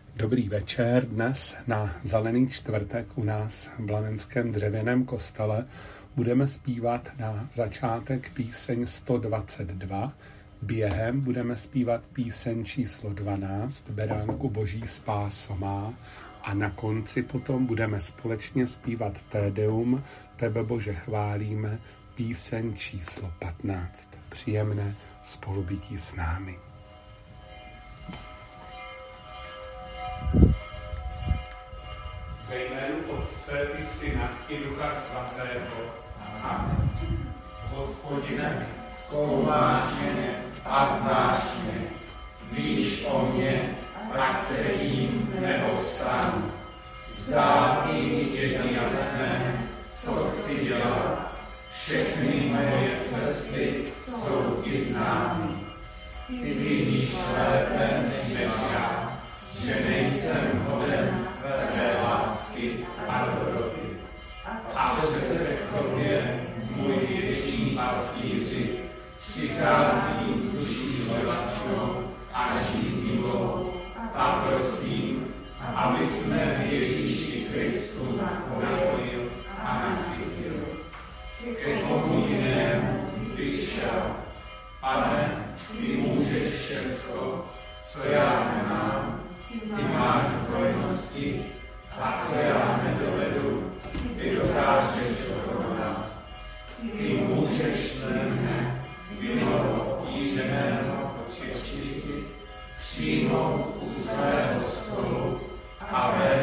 Dobrý večer. Dnes na Zelený čtvrtek u nás v Blanenském dřevěném kostele budeme zpívat na začátek píseň 122. Během budeme zpívat píseň číslo 12, Beránku Boží spáso má, a na konci potom budeme společně zpívat Te Deum, Tebe Bože chválíme, píseň číslo 15. Příjemné spolubytí s námi. Ve jménu Otce i Syna i Ducha Svatého. Amen. Hospodine, zkoumáš mě a znáš mě. Víš o mě, ať se jím nebo stanu. Zdálky je jasné, co chci dělat. Všechny moje cesty jsou ti známy. Ty vidíš lépe než já, že nejsem hoden tvé lásky a dobroty. A přece k tobě, můj věčný pastýři, přichází s duší žlevačnou a žíznivou a prosím, aby jsme Ježíši Kristu napojil a nasytil. Ke komu jinému bych šel, Pane, ty můžeš všecko, co já nemám, ty máš hojnosti, a co já nedovedu, ty dokážeš dokonat. Ty můžeš mne, vinnou obtíženého očistit, přijmout u svého stolu a vést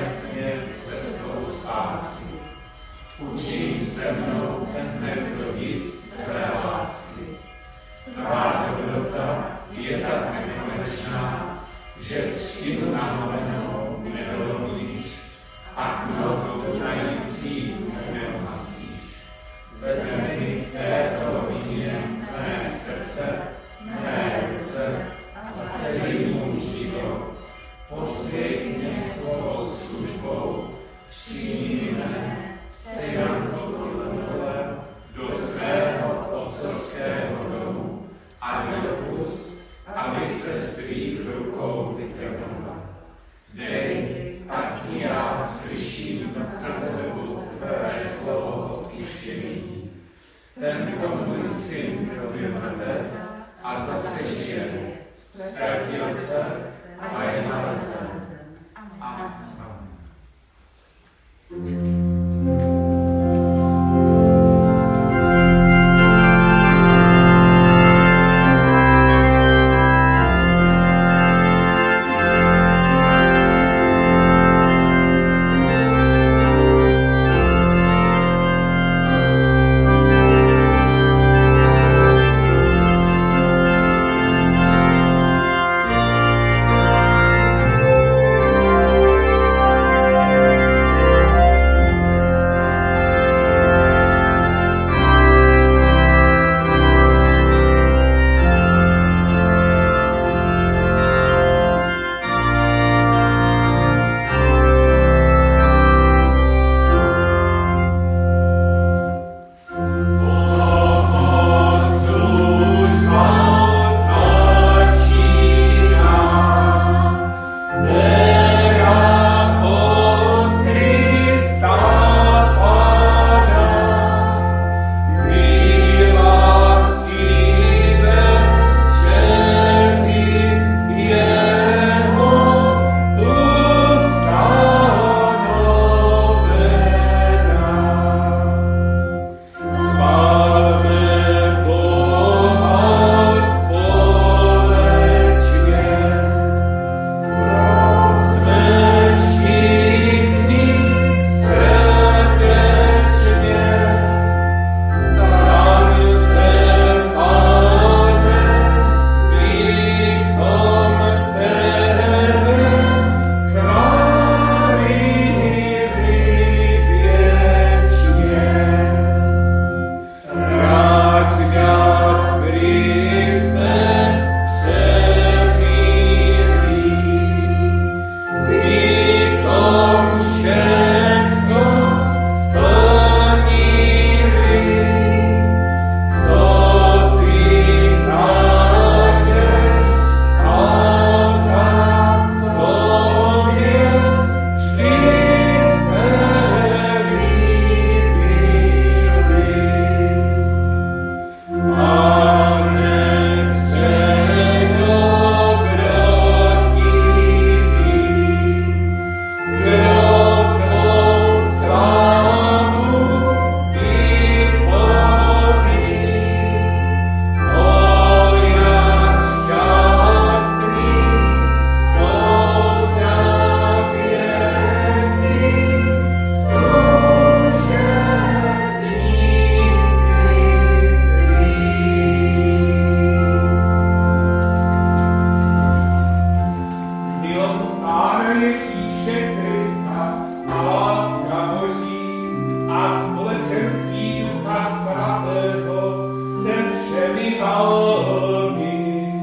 Pána Ježíše Krista a láska Boží a společenství Ducha Svatého se všemi vámi.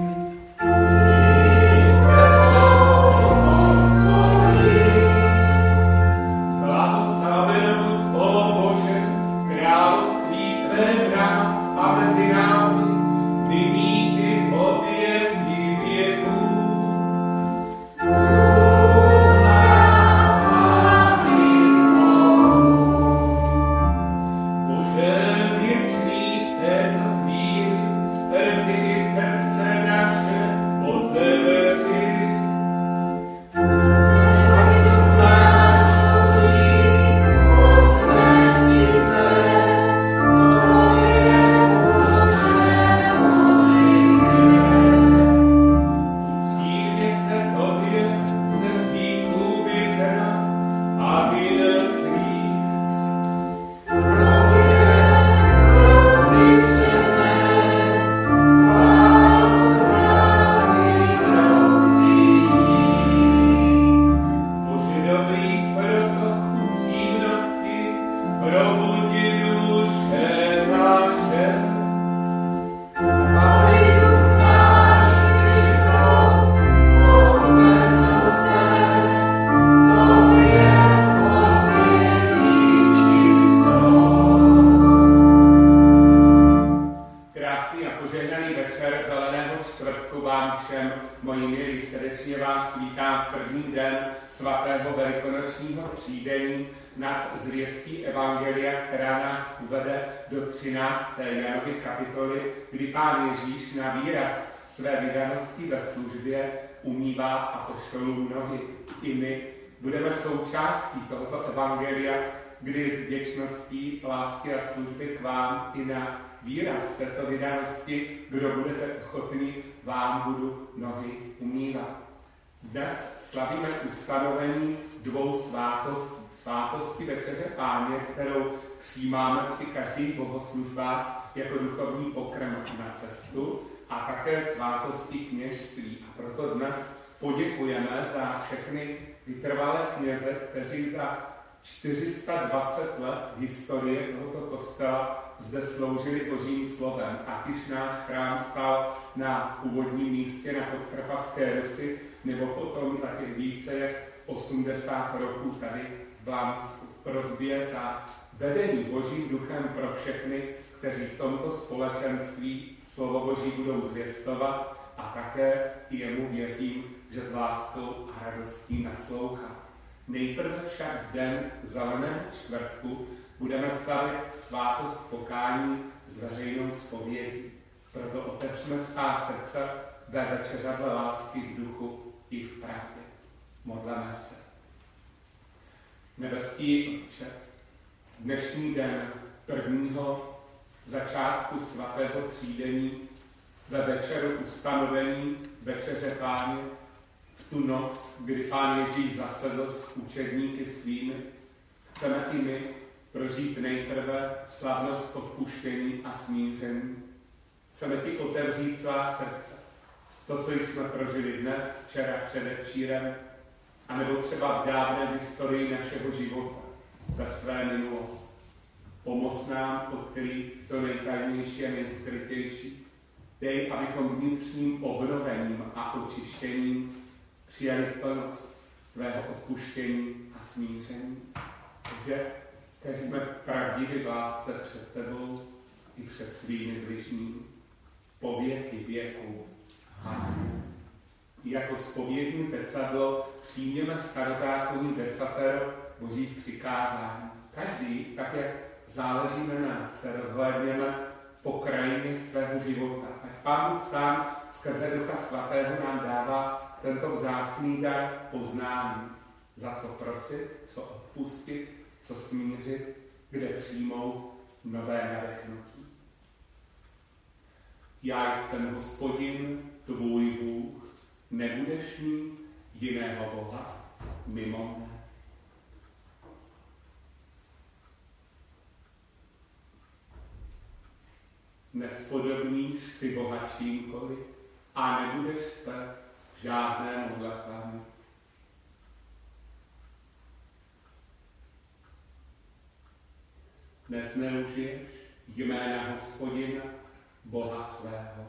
Blahoslaven buď, ó Bože, království tvé v nás a mezi námi, nyní i po věky věků. Kdy Pán Ježíš na výraz své vydanosti ve službě umývá apoštolům nohy. I my budeme součástí tohoto evangelia, kdy z vděčností, lásky a služby k vám i na výraz této vydanosti, kdo budete ochotní, vám budu nohy umývat. Dnes slavíme ustanovení dvou svátostí. Svátosti Večeře Páně, kterou přijímáme při každých bohoslužbách jako duchovní pokrm na cestu, a také svátosti kněžství. A proto dnes poděkujeme za všechny vytrvalé kněze, kteří za 420 let historie tohoto kostela zde sloužili Božím slovem. Ať už náš chrám stál na původním místě na Podkarpatské Rusi, nebo potom za těch více jak 80 roků tady v Blánsku. Prosbě za vedení Božím duchem pro všechny, kteří v tomto společenství slovo Boží budou zvěstovat, a také jemu věřím, že s láskou a radostí naslouchá. Nejprve však den Zeleného čtvrtku budeme slavit svátost pokání s veřejnou zpovědí. Proto otevřeme svá srdce ve večeřadle lásky v duchu i v pravdě. Modleme se. Nebeský Otče, dnešní den prvního začátku svatého třídení ve večeru ustanovení Večeře Páně, v tu noc, kdy Pán Ježíš zasedl s učedníky svými, chceme i my prožít nejprve slavnost odpuštění a smíření. Chceme ti otevřít svá srdce. To, co jsme prožili dnes, včera, předevčírem, anebo třeba v dávné historii našeho života, ve své minulosti. Pomoz nám odkrýt to nejtajnější a nejskrytější. Dej, abychom vnitřním obnovením a očištěním přijali plnost tvého odpuštění a smíření. Takže jsme pravdiví v lásce před tebou i před svými bližními. Po věky věků. Amen. Jako zpovědní zrcadlo přijměme starozákonní desatero Božích přikázání. Každý, tak jak záleží na nás, se rozhlédněme po krajině svého života. Ať Pán Bůh sám skrze Ducha Svatého nám dává tento vzácný dar poznání. Za co prosit, co odpustit, co smířit, kde přijmout nové nadechnutí. Já jsem Hospodin, tvůj Bůh, nebudeš mít jiného Boha mimo mne. Nespodobníš si Boha čímkoliv a nebudeš se žádné modlitbami. dnes neužiješ jména Hospodina, Boha svého.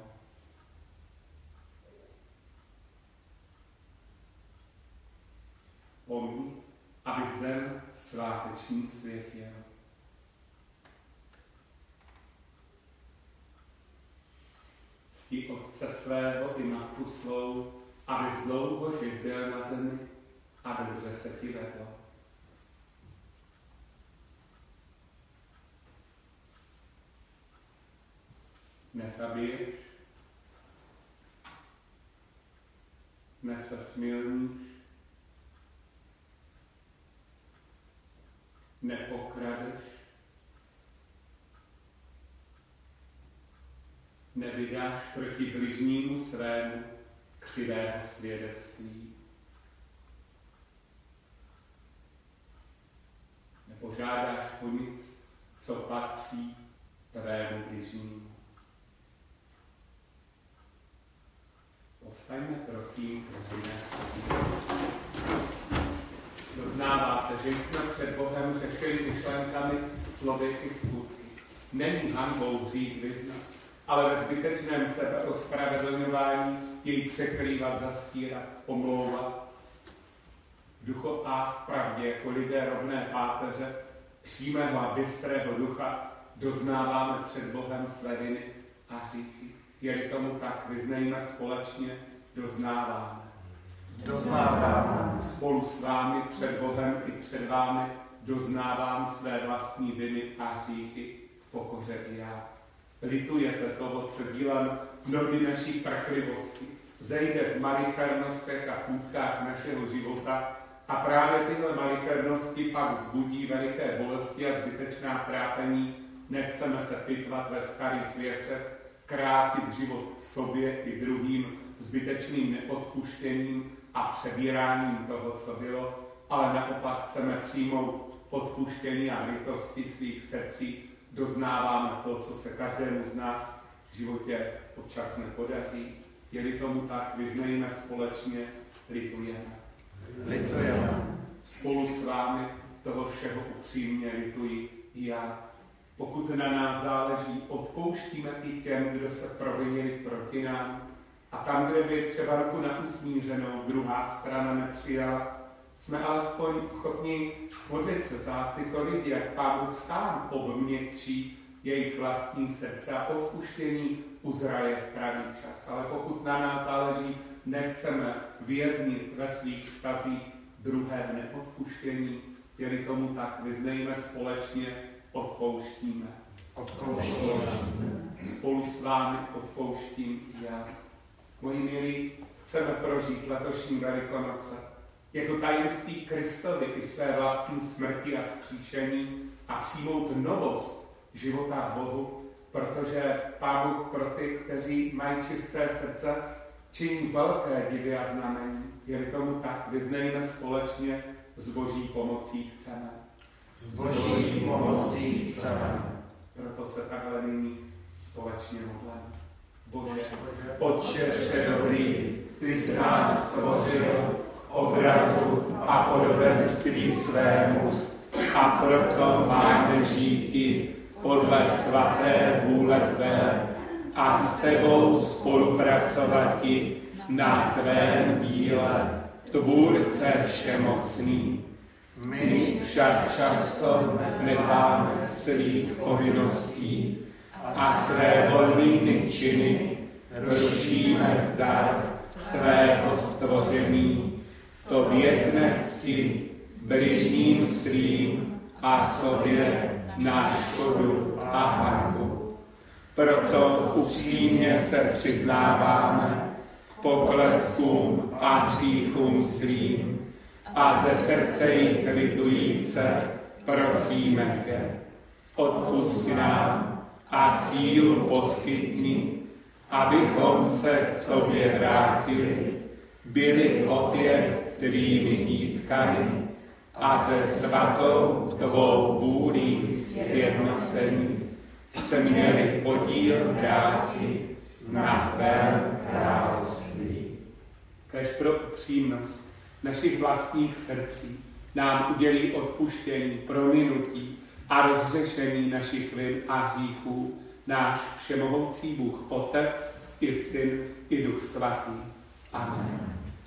Pomni, aby den sváteční světil. Cti otce svého i matku svou, abys dlouho živ byl na zemi a dobře se ti vedlo. Nezabiješ, nesesmilníš, nepokradeš, nevydáš proti bližnímu svému křivého svědectví, nepožádáš o nic, co patří tvému bližnímu. Povstaňme, prosím, pro dnes. Doznáváte, že jsme před Bohem řešili myšlenkami, slovy i skutky. Není hanbou hřích vyznat, ale ve zbytečném sebeospravedlňování jej překrývat, zastírat, omlouvat. V duchu a v pravdě, jako lidé rovné páteře, přímého a bystrého ducha, doznáváme před Bohem své viny a hříchy. Je-li tomu tak, vyznejme společně, doznáváme. Spolu s vámi před Bohem i před vámi doznávám své vlastní viny a hříchy v pokoře i já. Litujete toho, co dílem mnohdy naší prchlivosti zejde v malichernostech a půtkách našeho života a právě tyhle malichernosti pak vzbudí veliké bolesti a zbytečná trápení. Nechceme se pitvat ve starých věcech, krátit život sobě i druhým zbytečným neodpuštěním a přebíráním toho, co bylo, ale naopak chceme přijmout odpuštění a litosti svých srdcí. Doznáváme to, co se každému z nás v životě občas nepodaří. Je-li tomu tak, vyznejme společně, litujeme. Spolu s vámi toho všeho upřímně lituji i já. Pokud na nás záleží, odpouštíme i těm, kdo se provinili proti nám. A tam, kde by třeba ruku na usmířenou druhá strana nepřijala, jsme alespoň ochotní modlit se za tyto lidi, jak Pán Bůh sám obměkčí jejich vlastní srdce a odpuštění uzraje v pravý čas. Ale pokud na nás záleží, nechceme věznit ve svých vztazích druhé neodpuštění. Je-li tomu tak, vyznejme společně, odpouštíme. Spolu s vámi odpouštím i já. Moji milí, chceme prožít letošní Velikonoce jako tajemství Kristovi i své vlastní smrti a vzkříšení a přijmout novost života Bohu, protože Pán Bůh pro ty, kteří mají čisté srdce, činí velké divy a znamení. Je-li tomu tak, vyznejme společně, s Boží pomocí chceme. Proto se takhle nyní společně modlíme. Bože, Otče všedobrý, ty jsi nás stvořil obrazu a podobenství svému a proto máme žíti podle svaté vůle tvé a s tebou spolupracovati na tvém díle, tvůrce všemocný. My však často nedbáme svých povinností a své volnými činy rušíme zdar tvého stvoření, to vědne cti bližním svým a sobě na škodu a hanbu. Proto upřímně se přiznáváme k pokleskům a hříchům svým a ze srdce jich litujíce prosíme tě. Odpusť nám a sílu poskytni, abychom se k tobě vrátili, byli opět tvými dítkami a se svatou tvou vůlí sjednocení se měli podíl vrátit na tvém království. Kéž pro upřímnost našich vlastních srdcí nám udělí odpuštění, prominutí a rozhřešení našich vin a hříchů, náš všemohoucí Bůh Otec i Syn i Duch Svatý. Amen.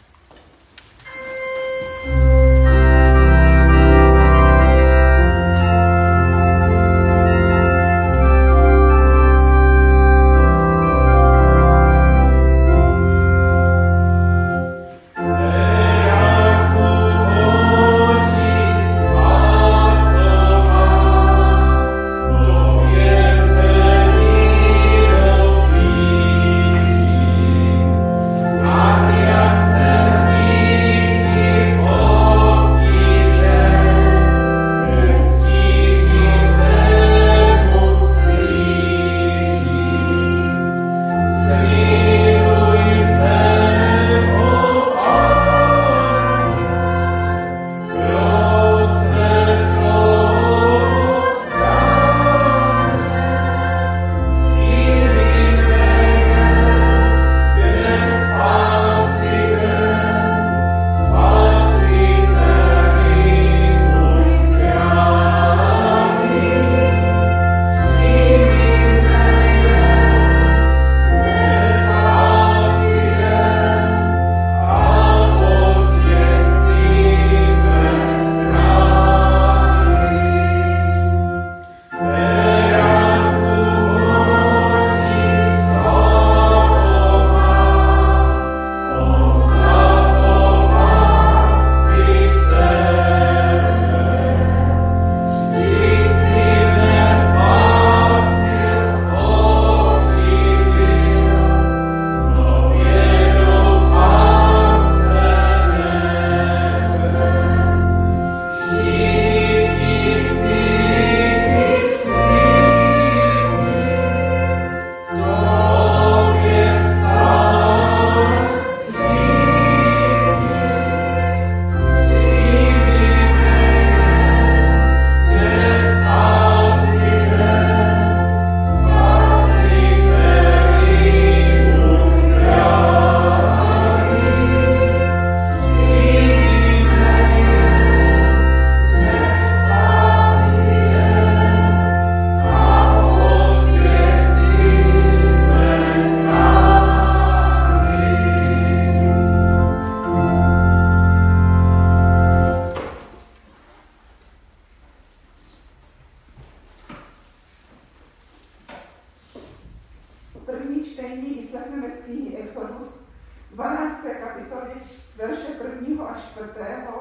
První čtení vyslechneme z knihy Exodus 12. kapitoly, verše 1. až 4.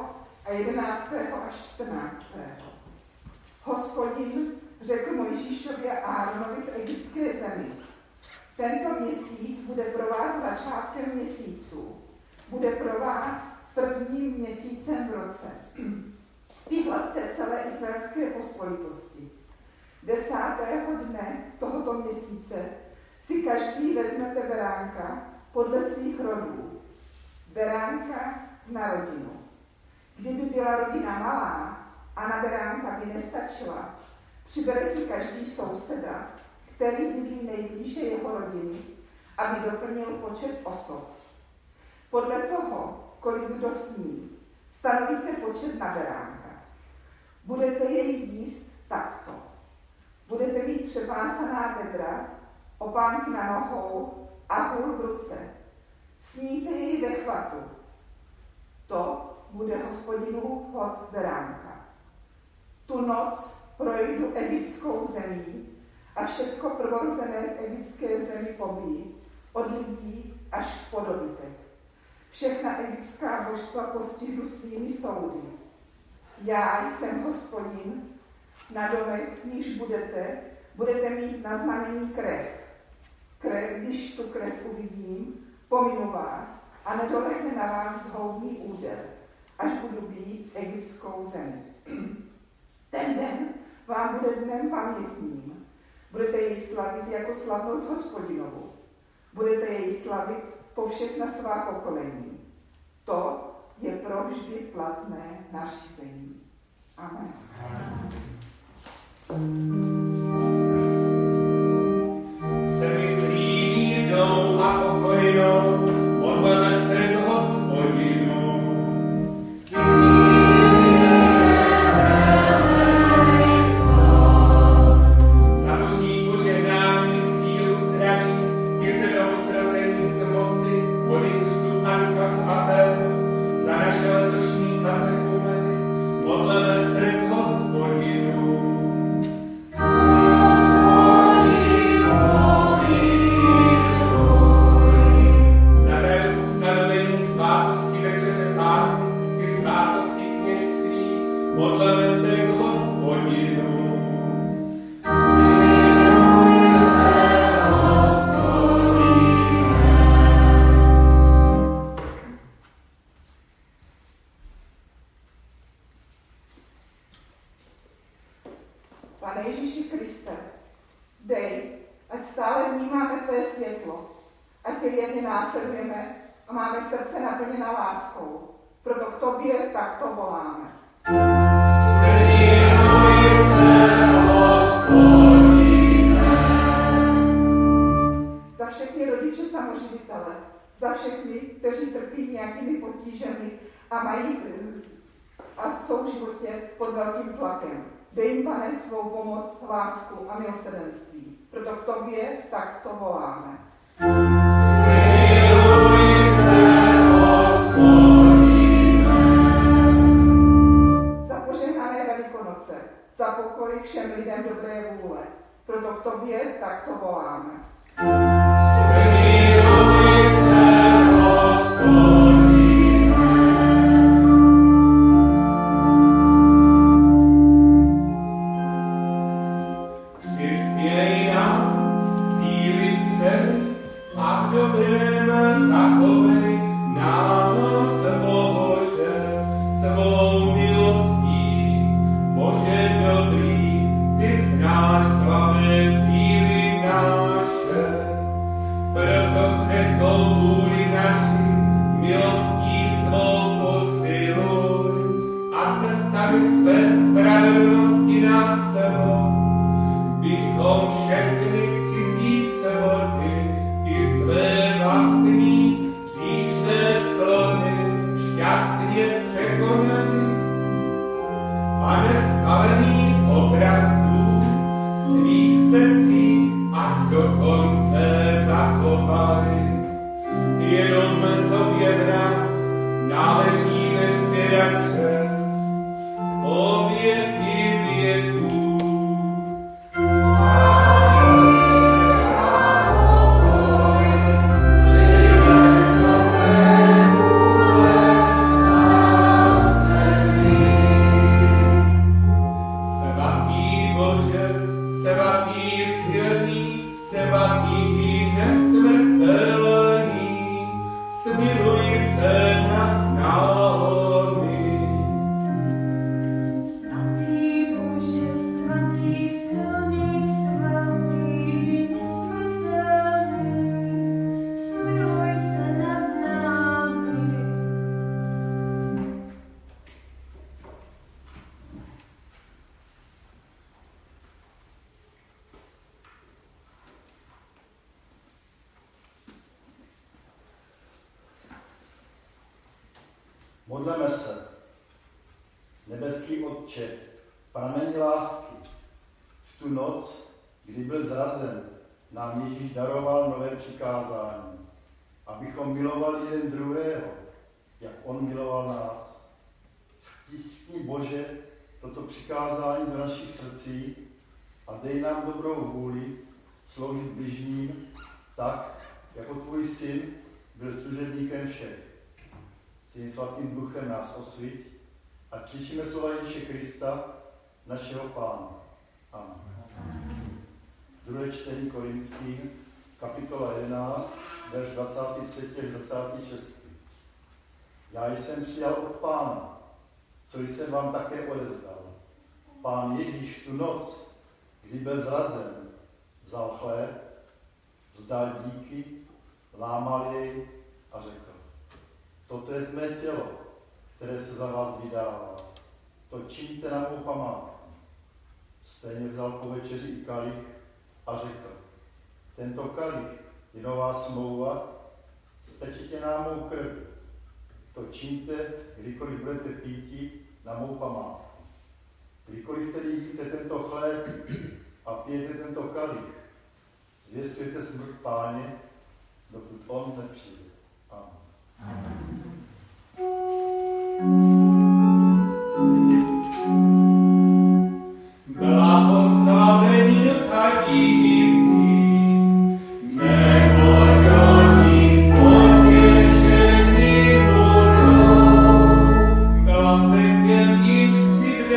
a 11. až 14. Hospodin řekl Mojžíšovi a Áronovi v egyptské zemi: tento měsíc bude pro vás začátkem měsíců, bude pro vás prvním měsícem v roce. Vyhlaste celé izraelské pospolitosti. 10. dne tohoto měsíce si každý vezmete beránka podle svých rodů. Beránka na rodinu. Kdyby byla rodina malá a na beránka by nestačila, přibere si každý souseda, který bydlí nejblíže jeho rodiny, aby doplnil počet osob. Podle toho, kolik kdo smí, stanovíte počet na beránka. Budete jej jíst takto. Budete mít přepásaná bedra, opánky na nohou a hůl v ruce. Sníte jej ve chvatu. To bude Hospodinův hod beránka. Tu noc projdu egyptskou zemí a všecko prvorozené v egyptské zemi pobíjí, od lidí až po dobytek. Všechna egyptská božstva postihnu svými soudy. Já jsem Hospodin, na domech, v níž budete mít na znamení krev. Když tu krev uvidím, pominu vás a nedolehne na vás zhoubný úder, až budu být egyptskou zemi. Ten den vám bude dnem pamětným. Budete jej slavit jako slavnost Hospodinovu. Budete jej slavit po všechna svá pokolení. To je provždy platné nařízení. Amen. Se myslí mírnou a pokojnou, odvede se k Hospodinu. Kyrie eleison. Modleme se k Hospodinu. Pane Ježíši Kriste, dej, ať stále vnímáme tvé světlo, ať tě věrně následujeme a máme srdce naplněna láskou. Proto k tobě takto voláme. Smiluj se, Hospodine. Za všechny rodiče samoživitele, za všechny, kteří trpí nějakými potížemi a jsou v životě pod velkým tlakem. Dej jim, Pane, svou pomoc, lásku a milosrdenství. Proto k tobě takto voláme. Smiluj se, Hospodine. Za požehnané Velikonoce, za pokoj všem lidem dobré vůle. Proto k tobě takto voláme. Smiluj se, Hospodine. Přispěj nám síly před a v dobrém zachovej nás, Bože, svou milostí. Bože dobrý, ty znáš slabé síly naše, proto překou vůli naši milostí svou posiluj a cestami své spravedlnosti nás sebou, bychom všechny cizí svody i své vlastní příšné sklony šťastně překonali a nespalený obrazů svých srdcích až do konce zachovali. Jenom tobě v nás náleží veškerá čest po věky věků. Modleme se. Nebeský Otče, pramení lásky, v tu noc, kdy byl zrazen, nám Ježíš daroval nové přikázání, abychom milovali jeden druhého, jak on miloval nás. Vtiskni, Bože, toto přikázání do našich srdcí a dej nám dobrou vůli sloužit bližním tak, jako tvůj syn byl služebníkem všech. Svým svatým duchem nás osviť, ať slyšíme slova Ježíše Krista, našeho Pána. Amen. Druhé čtení Korinským, kapitola 11, verš 23 až 26. Já jsem přijal od Pána, co jsem vám také odevzdal. Pán Ježíš tu noc, kdy byl zrazen, vzal chléb, vzdal díky, lámal jej a řekl: toto je mé tělo, které se za vás vydává. To čiňte na mou památku. Stejně vzal po večeři i kalich a řekl: tento kalich je nová smlouva, spečetěná mou krví. To čiňte, kdykoliv budete píti na mou památku. Kdykoliv tedy jíte tento chléb a pijete tento kalich, zvěstujete smrt Páně, dokud on nepřijde. Amen. Blahoslavení kadící, neboť oni potěšení budou. Byla se těm již přivede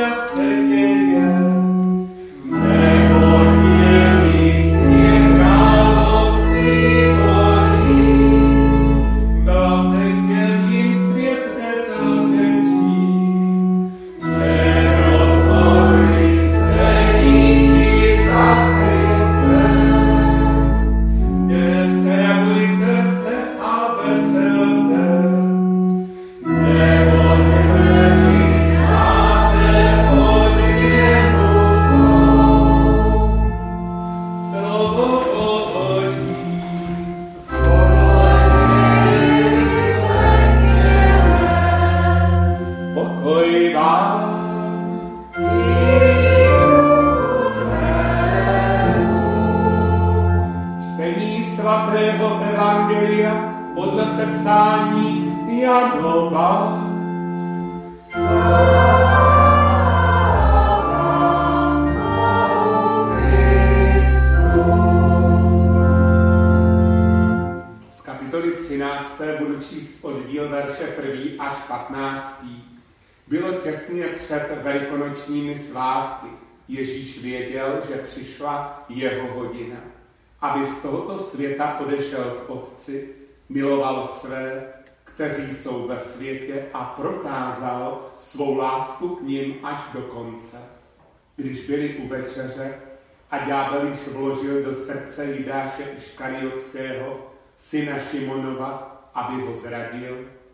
Pán. Čtení svatého evangelia podle sepsání Janova. Z kapitoly 13. budu číst oddíl verše 1. až 15. Bylo těsně před velikonočními svátky. Ježíš věděl, že přišla jeho hodina, aby z tohoto světa odešel k Otci, miloval své, kteří jsou ve světě, a prokázal svou lásku k nim až do konce. Když byli u večeře a ďábel již vložil do srdce Jidáše Iškariotského, syna Šimonova, aby ho zradil,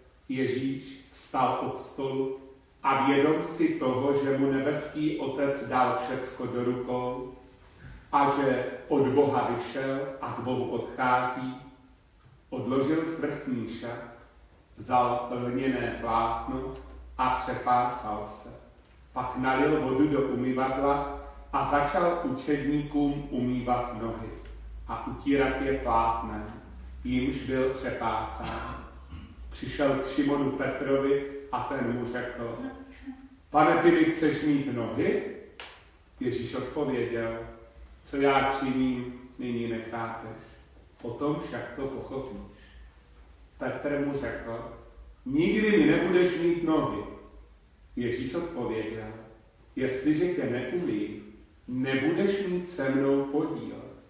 Ježíš vstal od stolu a vědom si toho, že mu nebeský Otec dal všecko do rukou a že od Boha vyšel a k Bohu odchází, odložil svrchní šat, vzal lněné plátno a přepásal se. Pak nalil vodu do umyvadla a začal učedníkům umývat nohy a utírat je plátnem, jímž byl přepásán. Přišel k Šimonu Petrovi a ten mu řekl: Pane, ty mi chceš mít nohy? Ježíš odpověděl: Co já činím, nyní nechápeš, potom však to pochopíš. Petr mu řekl: Nikdy mi nebudeš mít nohy. Ježíš odpověděl: Jestliže tě neumím, nebudeš mít se mnou podíl.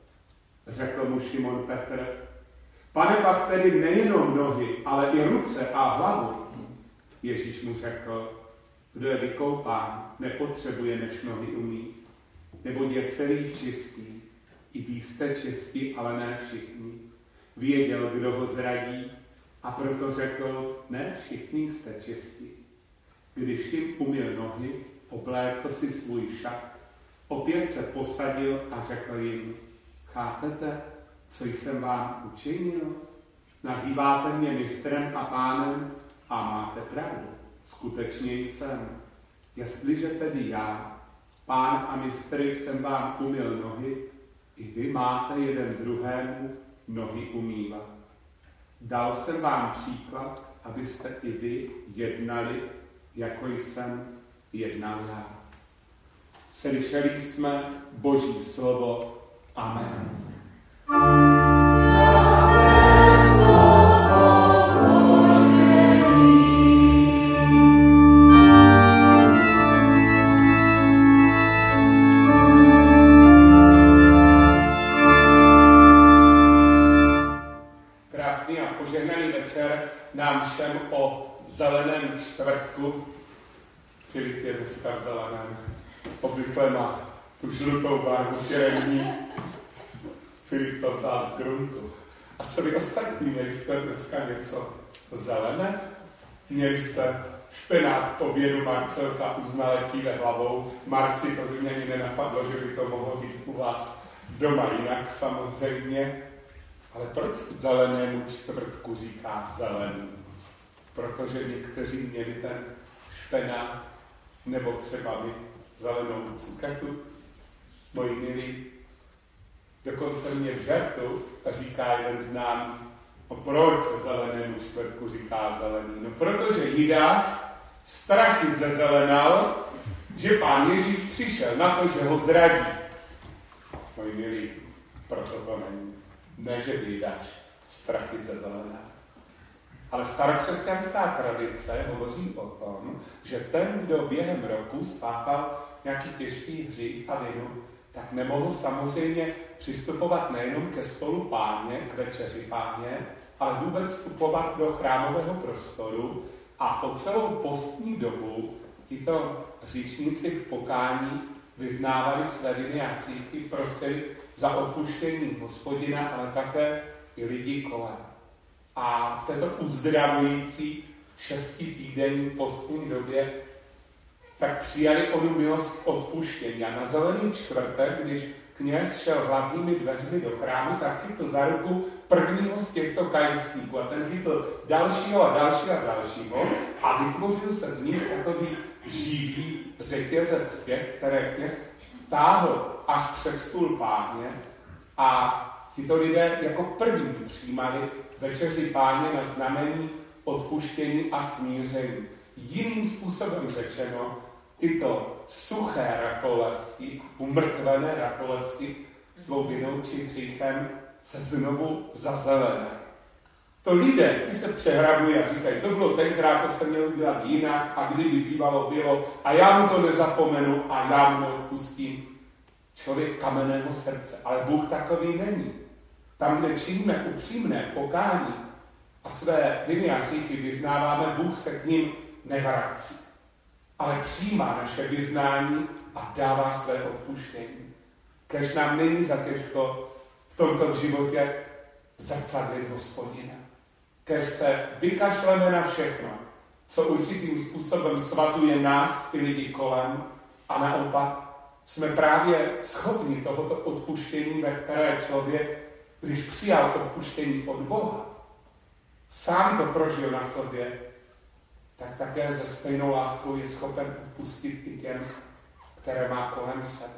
Řekl mu Šimon Petr: Pane, pak tedy nejenom nohy, ale i ruce a hlavu. Ježíš mu řekl: Kdo je vykoupán, nepotřebuje než nohy umýt, neboť je celý čistý. I vy jste čistí, ale ne všichni. Věděl, kdo ho zradí, a proto řekl: Ne všichni jste čistí. Když jim umyl nohy, oblékl si svůj šat, opět se posadil a řekl jim: Chápete, co jsem vám učinil? Nazýváte mě mistrem a pánem a máte pravdu. Skutečně jsem. Jestliže tedy já, pán a mistr, jsem vám umyl nohy, i vy máte jeden druhému nohy umývat. Dal jsem vám příklad, abyste i vy jednali, jako jsem jednal já. Slyšeli jsme Boží slovo. Amen. Krásný a požehnaný večer nám všem o zeleném čtvrtku. Filip je dneska v zeleném. Obvykle má tu žlutou barvu firemní. Filip to vzal z gruntu. A co vy ostatní? Měli jste dneska něco zelené? Měli jste špenát k obědu, Marcelka uznala kýve hlavou. Marci, to by mě ani nenapadlo, že by to mohlo být u vás doma jinak samozřejmě. Ale proč zelenému čtvrtku říká zelený? Protože někteří měli ten špenát, nebo třeba my zelenou cuketu, moji milí. Dokonce mě v žertu říká jeden známý: proč se zelenému čtvrtku říká zelený? No protože Jidáš strachy zezelenal, že pán Ježíš přišel na to, že ho zradí. Moji milí, proto to není. Ne, že by Jidáš strachy zezelenal. Ale starokřesťanská tradice hovoří o tom, že ten, kdo během roku spáchal nějaký těžký hřích a vinu, tak nemohl samozřejmě přistupovat nejenom ke stolu páně, k večeři páně, ale vůbec vstupovat do chrámového prostoru a po celou postní dobu tito hříšníci v pokání vyznávali své viny a hříchy, prosili za odpuštění Hospodina, ale také i lidí kolem. A v této uzdravující 6týdenní postní době tak přijali onu milost odpuštění. A na zelený čtvrtek, když kněz šel hlavními dveřmi do chrámu, tak chytl za ruku prvního z těchto kajícníků. A ten chytl dalšího a dalšího a dalšího a vytvořil se z nich takový živý řetězec těch, které kněz vtáhl až před stůl Páně a tito lidé jako první přijímali večeři Páně na znamení odpuštění a smíření. Jiným způsobem řečeno, tyto suché ratolesti, umrtvené ratolesti svou vinou či hříchem se znovu zazelené. To lidé, kteří se přehrabují a říkají, to bylo tenkrát, to se mělo dělat jinak a kdyby bývalo bylo a já mu to nezapomenu a já mu to odpustím. Člověk kamenného srdce, ale Bůh takový není. Tam, kde činíme upřímné pokání a své viny a hříchy vyznáváme, Bůh se k ním nevrací, ale přijímá naše vyznání a dává své odpuštění. Kéž nám není zatěžko v tomto životě zrcadlit Hospodina. Kéž se vykašleme na všechno, co určitým způsobem svazuje nás i lidi kolem a naopak jsme právě schopni tohoto odpuštění, ve které člověk, když přijal odpuštění od Boha, sám to prožil na sobě, tak také se stejnou láskou je schopen odpustit i těm, které má kolem sebe.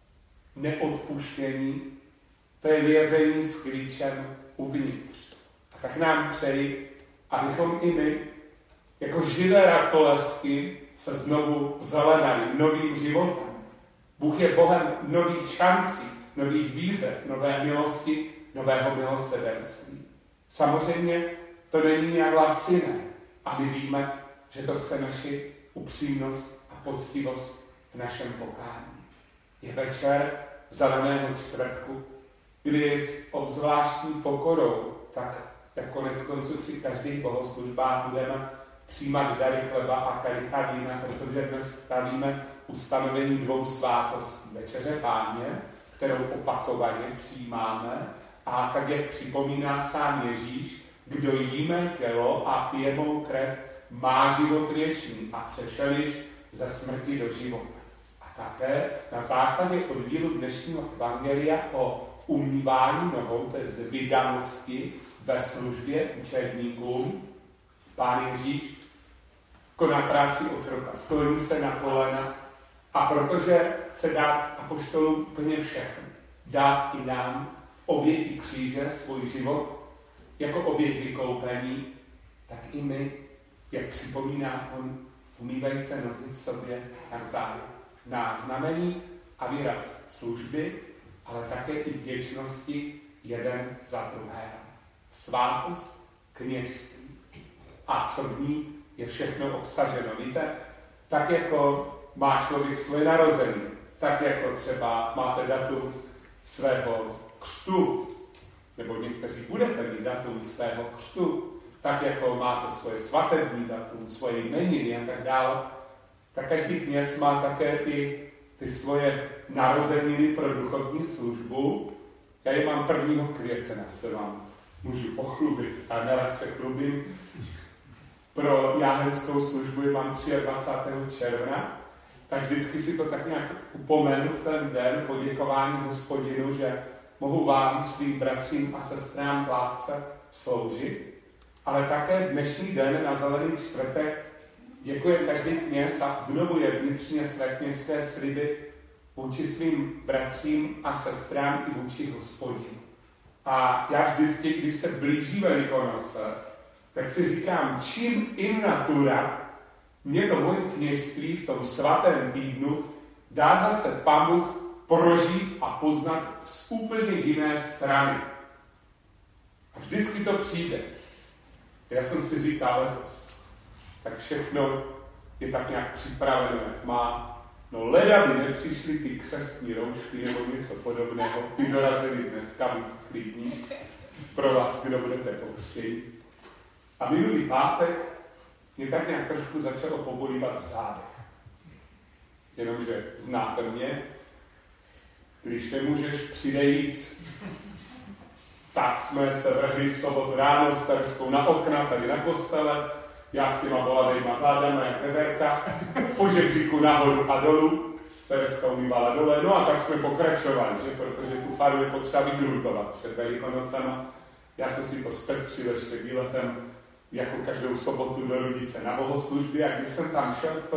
Neodpuštění, to je vězení s klíčem uvnitř. A tak nám přeji, abychom i my, jako živé ratolesti, se znovu zelenali novým životem. Bůh je Bohem nových šancí, nových výzev, nové milosti, nového milosrdenství. Samozřejmě to není nějak laciné a my víme, že to chce naši upřímnost a poctivost v našem pokání. Je večer zeleného čtvrtku, kdy s obzvláštní pokorou, tak jak konec konců při každých bohoslužbách budeme přijímat dary chleba a kalicha vína, protože dnes stavíme ustanovení 2 svátostí. Večeře Páně, kterou opakovaně přijímáme, a tak, jak připomíná sám Ježíš, kdo jíme tělo a pije mou krev, má život věčný a přešel již ze smrti do života. A také na základě oddílu dnešního evangelia o umývání nohou, to je vydanosti ve službě učedníkům, Pán Ježíš koná práci otroka, skloní se na kolena a protože chce dát apoštolům úplně všechno, dát i nám oběti kříže svůj život jako oběť vykoupení, tak i my, jak připomíná on, umývejte nohy sobě navzájem na znamení a výraz služby, ale také i vděčnosti jeden za druhého. Svátost kněžství. A co v ní je všechno obsaženo. Víte, tak jako má člověk své narození, tak jako třeba máte datum svého křtu, nebo někteří budete mít datum svého křtu, tak jako máte svoje svatební datum, svoje jmeniny a tak dále, tak každý kněz má také i ty svoje narozeniny pro duchovní službu. Já je mám 1. května, se vám můžu pochlubit a nerad se chlubím. Pro jáhenskou službu je mám 23. června, tak vždycky si to tak nějak upomenu v ten den poděkování Hospodinu, že mohu vám, svým bratřím a sestrám v lásce sloužit. Ale také dnešní den na Zelený čtvrtek děkuje každý kněz a obnovuje vnitřně své kněžské sliby vůči svým bratřím a sestrám i vůči Hospodinu. A já vždycky, když se blíží Velikonoce, tak si říkám, čím in natura mě to moje kněžství v tom svatém týdnu dá zase Pán Bůh prožít a poznat z úplně jiné strany. A vždycky to přijde. Já jsem si říkal letos, tak všechno je tak nějak připraveno, jak má. No leda by nepřišly ty křestní roušky nebo něco podobného. Ty dorazily dneska, buď klidní, pro vás, kdo budete pokřtění. A minulý pátek mě tak nějak trošku začalo pobolívat v zádech. Jenomže znáte mě, když nemůžeš přidejít, tak jsme se vrhli v sobotu ráno s Tereskou na okna, tady na kostele, já s těma bolavejma zádama, jak Veverka, po žebříku nahoru a dolů, Tereska umývala dole, no a tak jsme pokračovali, že? Protože tu faru je potřeba vygrutovat před Velikonocema. Já jsem si to zpestřil ještě výletem, jako každou sobotu do Rudice na bohoslužbě, a když jsem tam šel k tomu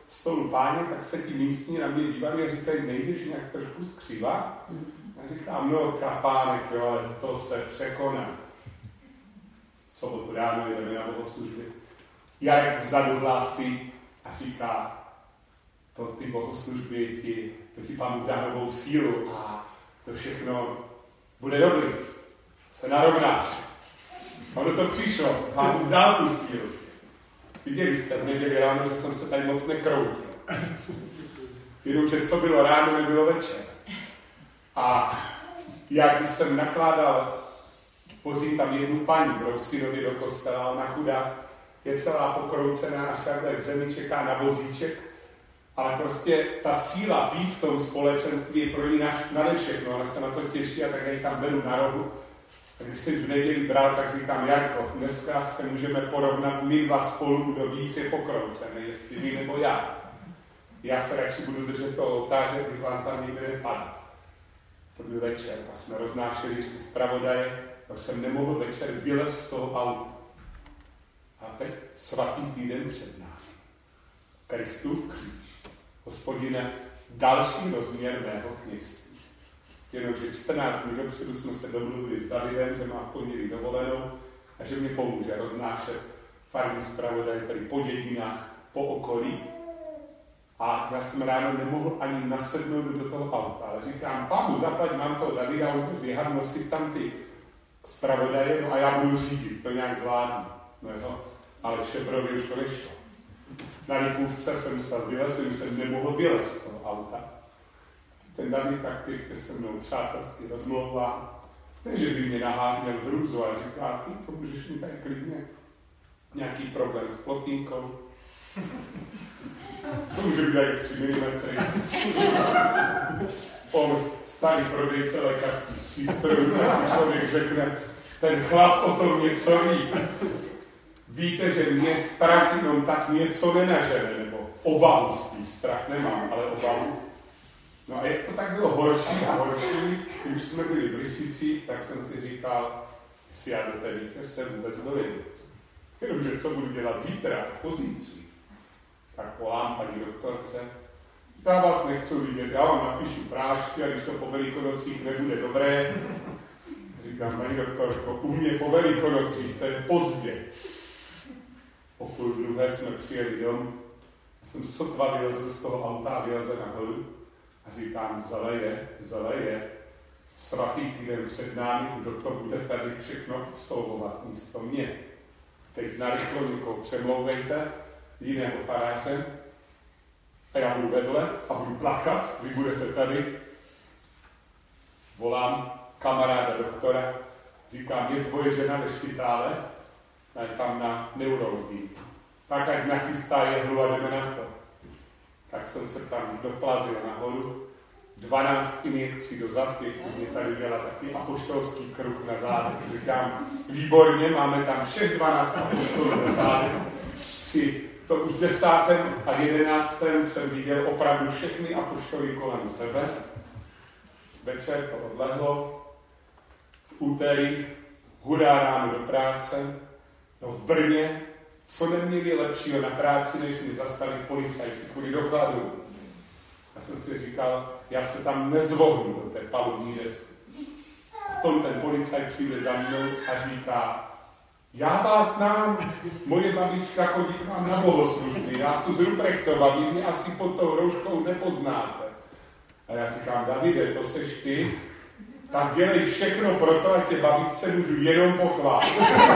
stolu Páně, tak se ti místní na mě dívali a říkají, nejdeš nějak trošku skřiva? A říkám, no kapánek, jo, ale to se překoná. Sobotu ráno jdeme na bohoslužby. Jarek vzadu hlásí a říká, to ty bohoslužby, to ti Pán Bůh dá novou sílu a to všechno bude dobrý. Se narovnáš. Ono to přišlo, Pán Bůh dal tu sílu. Viděli jste v neděli ráno, že jsem se tady moc nekroutil. Jenomže co bylo ráno, nebylo večer. A já, když jsem nakládal, vozím tam jednu paní, budou synovi do kostela, ona chudá, je celá pokroucená, až takhle k zemi čeká na vozíček, ale prostě ta síla být v tom společenství je pro ní nade všechno, ona se na to těší a tak já ji tam vedu na rohu. A když jsem v neděli bral, tak říkám, Jarko, dneska se můžeme porovnat my dva spolu, kdo víc je pokroucený, jestli vy nebo já. Já se radši budu držet toho oltáře, když vám tam někde nepadl. To byl večer a jsme roznášeli ještě zpravodaje, tak jsem nemohl večer vylézt z toho auta. A teď svatý týden před námi. Kristův kříž. Hospodine, další rozměr mého kněžství. Jenomže 14 dní dopředu jsme se domluvili s Davidem, že má v pondělí dovolenou a že mě pomůže roznášet farní zpravodaj tady po dědinách, po okolí. A já jsem ráno nemohl ani nasednout do toho auta, ale říkám, Pánu, zaplať, mám toho Davida, on budu běhat, nosit tam ty zpravodaje, no a já budu řídit, to nějak zvládnu. No jo, ale Šebrovi už to nešlo. Na Lipůvce jsem se vylezl, jsem nemohl vylézt z toho auta. Ten David tak pěkně se mnou přátelsky rozmlouvá. Ne, že by mě naháněl hrůzu, ale říká, ty to můžeš mít tady klidně nějaký problém s plotínkou. To může být tady 3 mm. On, starý prodejce lékařských přístrojů, tak si člověk řekne, ten chlap o tom něco ví. Víte, že mě strach jenom tak něco nenažene, nebo obavu spíš, strach nemám, ale obavu. No a jak to tak bylo horší a horší, když jsme byli v Lisicích, tak jsem si říkal, jestli já do té výtě se vůbec dojím. Jenomže co budu dělat zítra, pozítří. Tak volám paní doktorce, já vás nechci vidět, já vám napíšu prášky a když to po Velikonocích nebude dobré, říkám, paní doktorko, u mě po Velikonocích, to je pozdě. O 11:30 jsme přijeli dom, jsem sotva vylezl z toho auta a vylezl nahoru a říkám, zaleje, svatý týden před námi, kdo to bude tady všechno absolvovat místo mě. Teď narychlo někoho přemlouvejte, jiného faráře, a já budu vedle a budu plakat, vy budete tady. Volám kamaráda doktora, říkám, je tvoje žena ve špitále? A je tam na neurologii. Tak ať nachystá jehlu a jdeme na to. Tak jsem se tam doplazil nahoru, 12 injekcí do zadky, mě tady dělá takový apoštolský kruh na zádech. Říkám, výborně, máme tam všech 12 apoštolů na zádech. To už 10. a 11. jsem viděl opravdu všechny apoštoly kolem sebe. Večer to odlehlo. V úterý hurá ráno do práce. No v Brně, co neměli lepšího na práci, než mě zastavit policajti kvůli dokladu. Já jsem si říkal, já se tam nezvohnu do té palubní desky. Potom ten policajt přijde za mnou a říká, já vás znám, moje babička chodí k vám na bohoslužby, já jsem z Ruprechtova, vy mě asi pod tou rouškou nepoznáte. A já říkám, Davide, to seš ty? Tak dělej všechno pro to, ať tě babičce můžu jenom pochválit.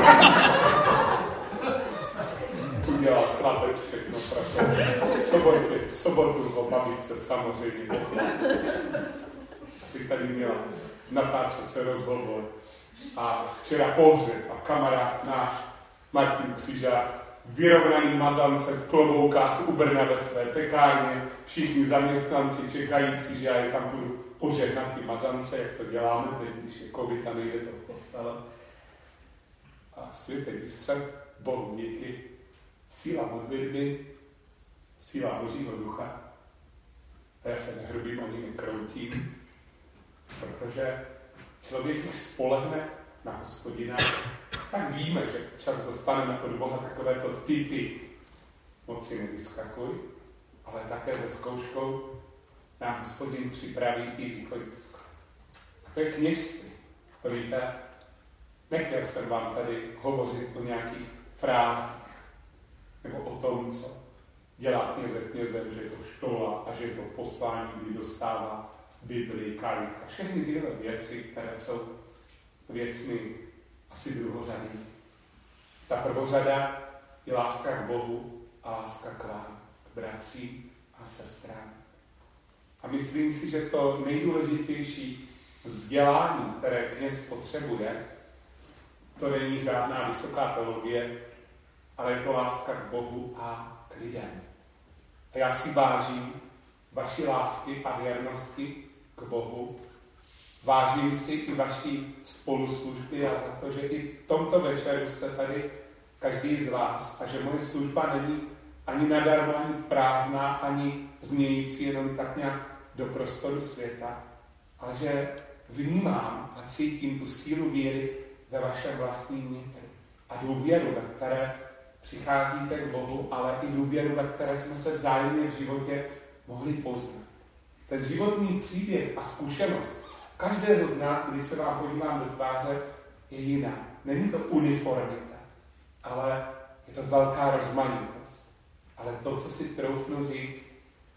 Udělal chlapec všechno pro to. V sobotu ho babičce samozřejmě pochválit. Teď tady měla natáčet se rozhovor. A včera pohřeb a kamarád náš, Martin Křižák, vyrovnaný mazance v kloboukách u Brna ve své pekárně, všichni zaměstnanci čekající, že já je tam budu požehnat ty mazance, jak to děláme, teď, když je covid a nejde to v kostele. A světe, když se Bohu díky, síla modlitby, síla Božího ducha. A já se nehrubím ani nekroutím, protože člověk, když spolehne na Hospodina, tak víme, že čas dostaneme od Boha takovéto ty. Moc si nevyskakuj a ale také se zkouškou nám Hospodin připraví i východisko. A to je kněžství. Víte, nechtěl jsem vám tady hovořit o nějakých frázích nebo o tom, co dělá knězem, že je to štola a že je to poslání, kdy dostává Biblii, kalich a všechny tyhle věci, které jsou věcmi asi druhořadý. Ta prvořada je láska k Bohu a láska k vám, k bratřím a sestrám. A myslím si, že to nejdůležitější vzdělání, které kněz potřebuje, to není žádná vysoká teologie, ale je to láska k Bohu a k lidem. A já si vážím vaší lásky a věrnosti k Bohu. Vážím si i vaší spoluslužby a za to, že i tomto večeru jste tady každý z vás a že moje služba není ani nadarmo, ani prázdná, ani znějící jenom tak nějak do prostoru světa, ale že vnímám a cítím tu sílu víry ve vašem vlastním nitru a důvěru, ve které přicházíte k Bohu, ale i důvěru, ve které jsme se vzájemně v životě mohli poznat. Ten životní příběh a zkušenost každého z nás, když se vám podívám do tváře, je jiná. Není to uniformita, ale je to velká rozmanitost. Ale to, co si troufnu říct,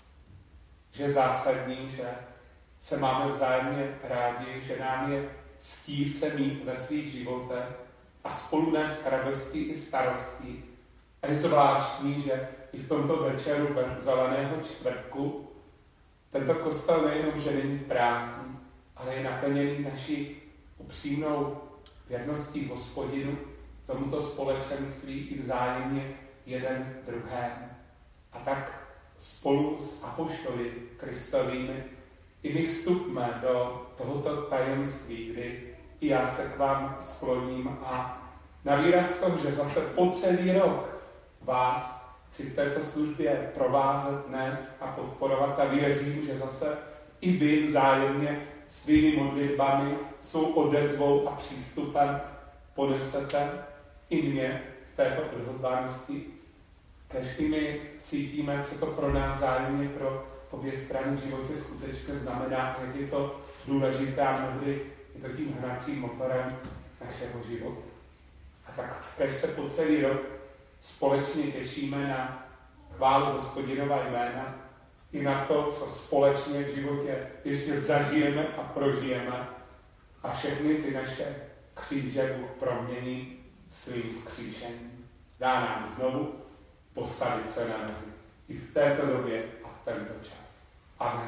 že je zásadní, že se máme vzájemně rádi, že nám je ctí se mít ve svých životech a spolu nést radostí i starostí. A je zvláštní, že i v tomto večeru zeleného čtvrtku tento kostel nejenom, že není prázdný, ale je naplněný naší upřímnou věrností Hospodinu, tomuto společenství i vzájemně jeden druhém. A tak spolu s apoštoly Kristovými i my vstupme do tohoto tajemství, kdy i já se k vám skloním a na výraz toho, že zase po celý rok vás chci v této službě provázet, nést a podporovat a věřím, že zase i vy vzájemně svými modlitbami, svou odezvou a přístupem ponesete i mě v této odhodlanosti. Kež i my cítíme, co to pro nás vzájemně pro obě strany v životě skutečně znamená, jak je to důležité a mnohdy je to tím hnacím motorem našeho života. A tak kež se po celý rok společně těšíme na chválu Hospodinova jména i na to, co společně v životě ještě zažijeme a prožijeme a všechny ty naše kříže Bůh promění svým vzkříšením. Dá nám znovu postavit se na nohy i v této době a v tento čas. Amen.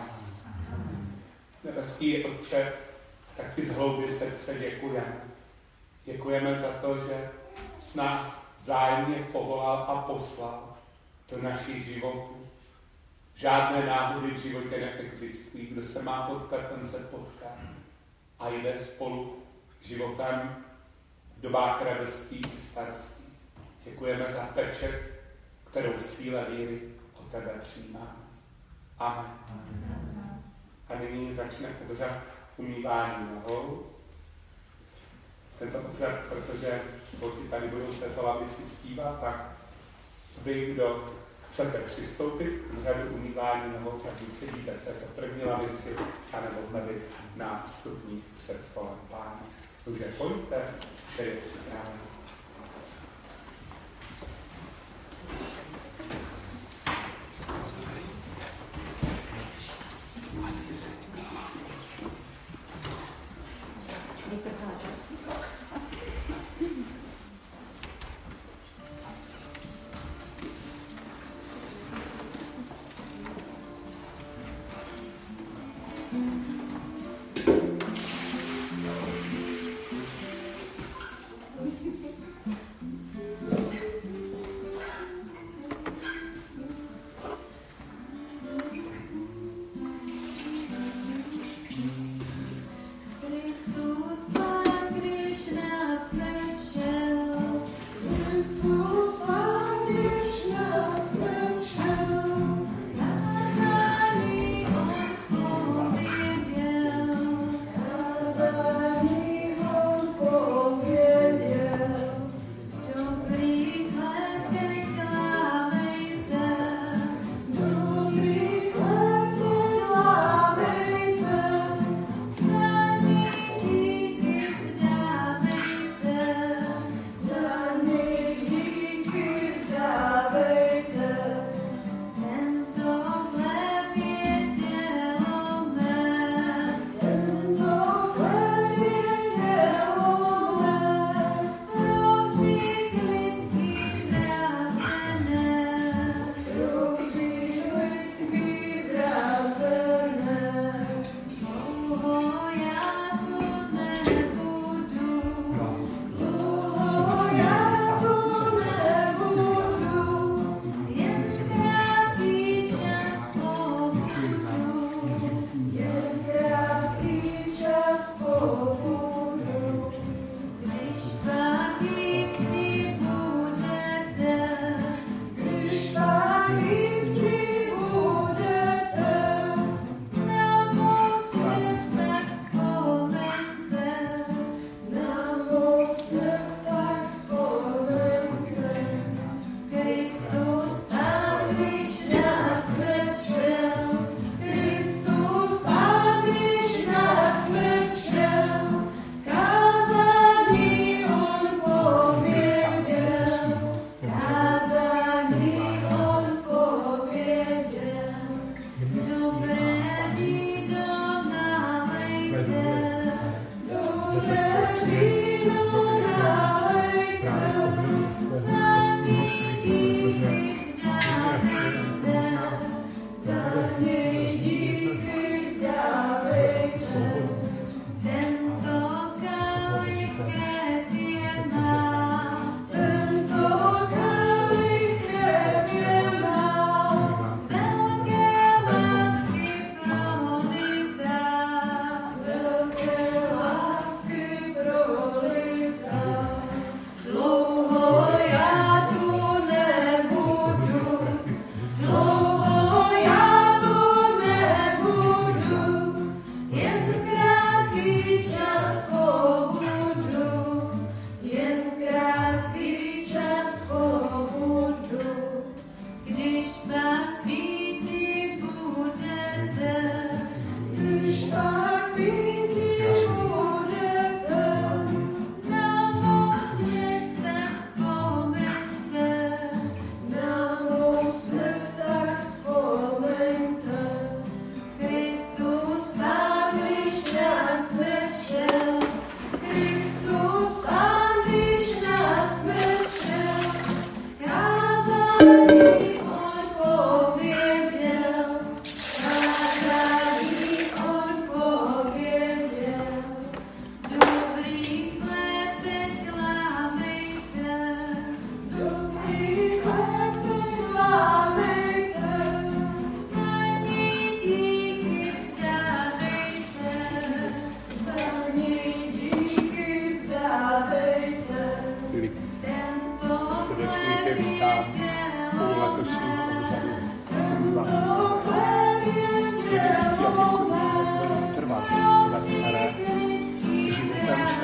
Nebeský Otče, tak ty z hloubi srdce děkujeme. Děkujeme za to, že s nás vzájemně povolal a poslal do našich životů. Žádné náhody v životě neexistují. Kdo se má potkat, ten se potká. A jde spolu životem v dobách radostí i starostí. Děkujeme za pečet, kterou v síle víry od tebe přijímáme. Amen. A nyní začne obřad umývání nohou. Tento obřad, protože pokud tady budou v této lavici zpívat, tak vy, kdo chcete přistoupit k řadu umývání nohou, tak buď sedíte v této první lavici, anebo tady na stupních před stolem Pána. Takže pojďte, že je připraven.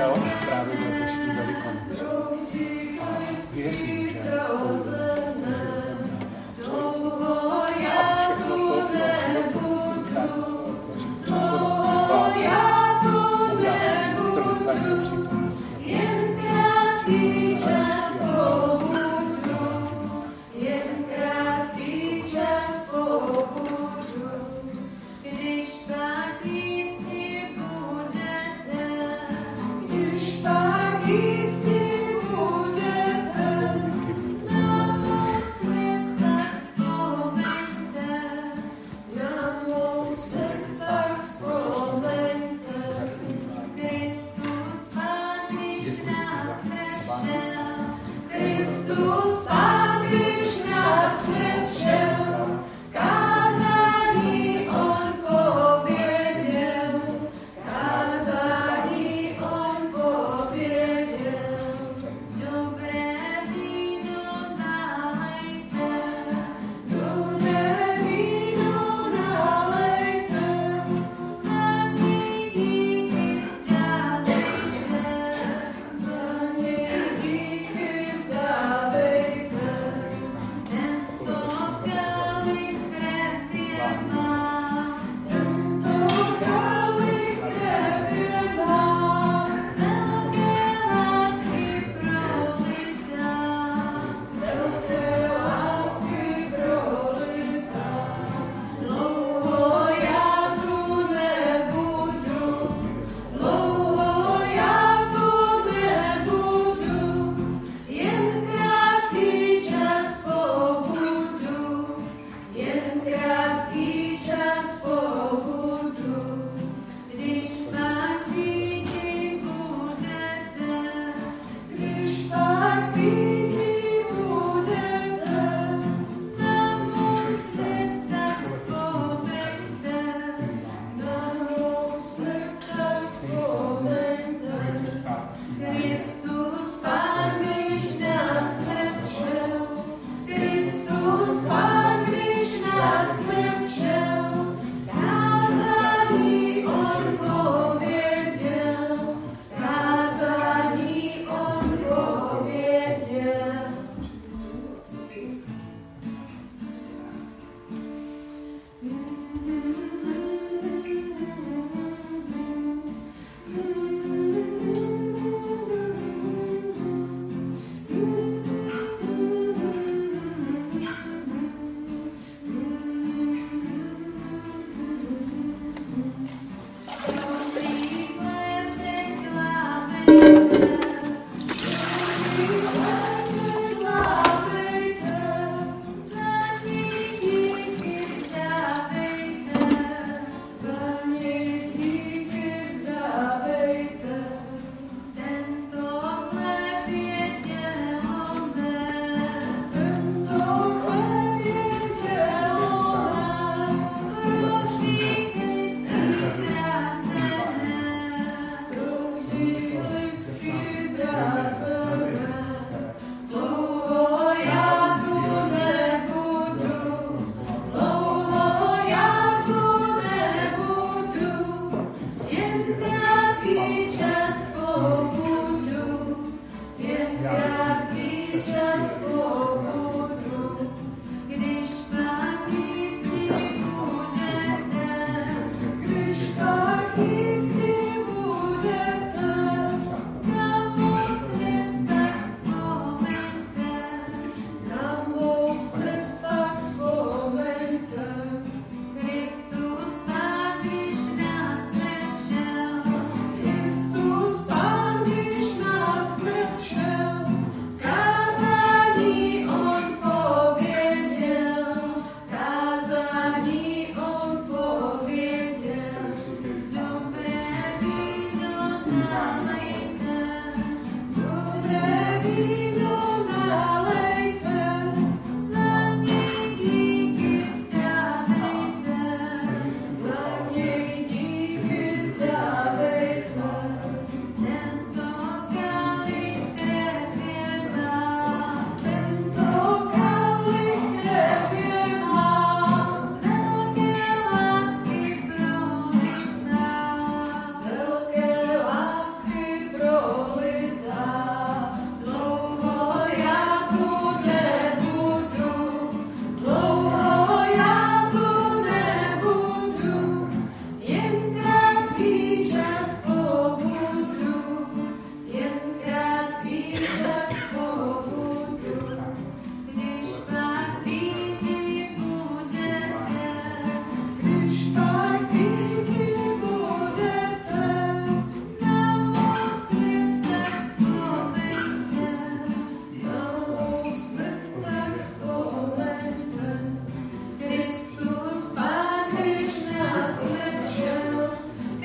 přišel právě za dnešní Velikonoce. A věřím, že spolu a všechno to, co život týká,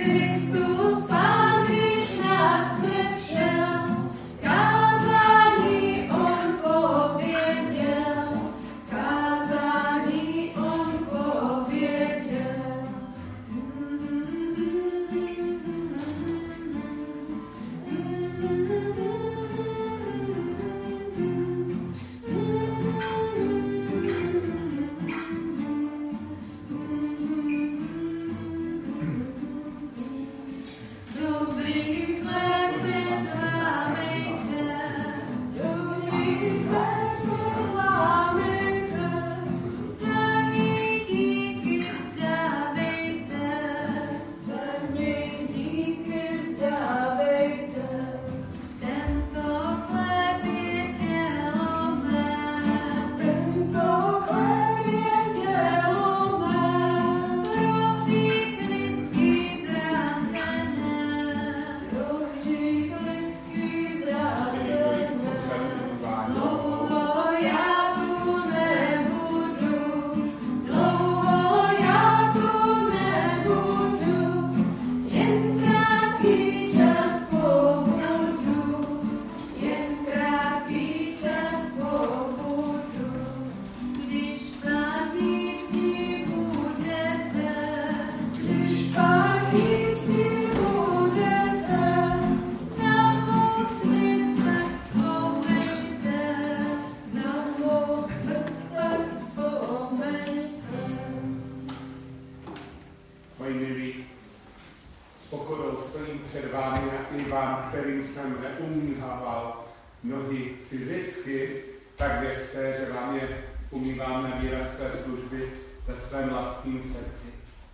kterým jsem neumývával nohy fyzicky, tak věřte, že vám je umývám na výraz své služby ve svém vlastním srdci.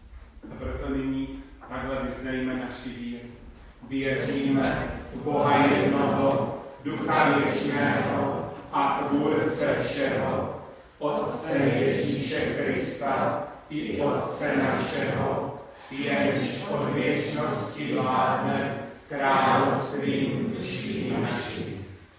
A proto nyní takhle vyznejme naši víru. Věříme v Boha jednoho, Ducha věčného a Tvůrce všeho, Otce Ježíše Krista i Otce našeho, jenž od věčnosti vládne královstvím vší naší.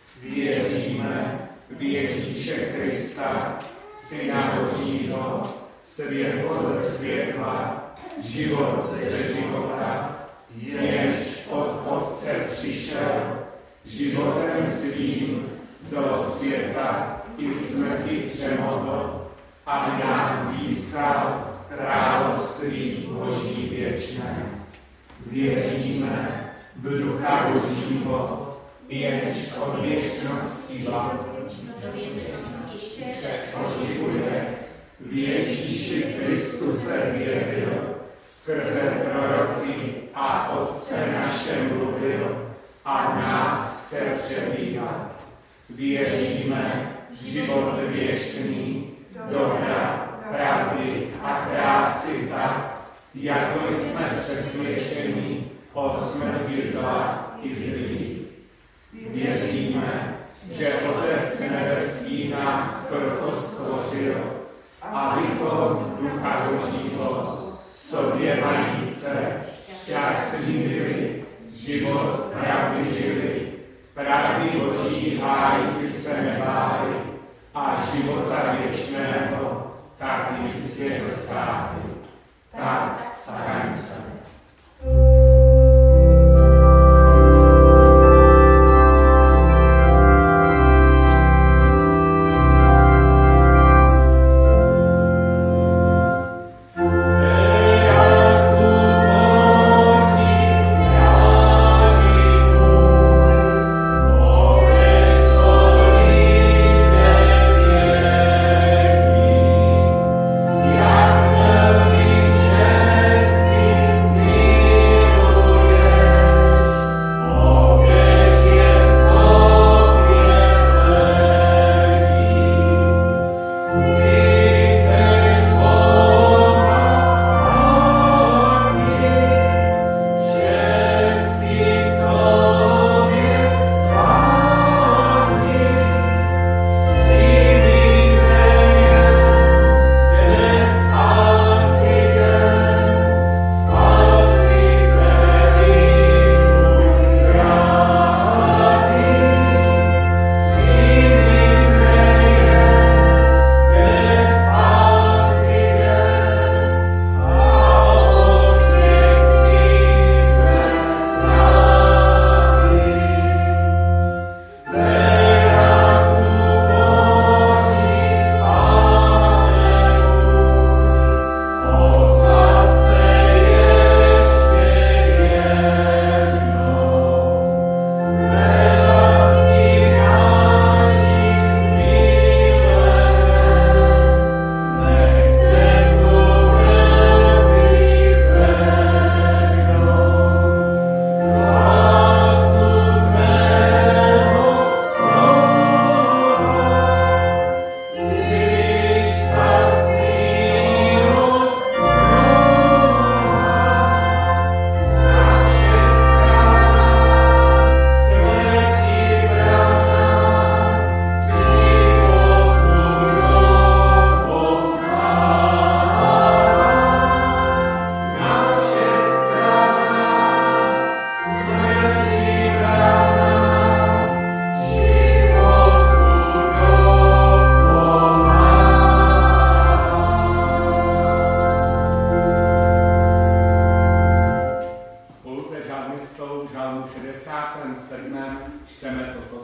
Věříme v Ježíše Krista, Syna Božího, světlo ze světla, život ze života, jenž od Otce přišel, životem svým zlo světa i smrti přemohl a nám získal království Boží věčné. Věříme v Ducha Božího, jenž od věčnosti oživuje, v Ježíši Kristu se zjevil, skrze proroky a Otce naše mluvil a v nás chce přebývat. Věříme v život věčný, dobra, pravdy a krásy tak, jako jsme přesvědčeni o smrti zla i zlých. Věříme, že Otec nebeský nás proto stvořil, abychom Ducha Božího sobě majíce šťastní byli, život pravdy žili, pravdy Boží hájky se nebáli a života věčného tak jistě dosáhli. Tak staň se.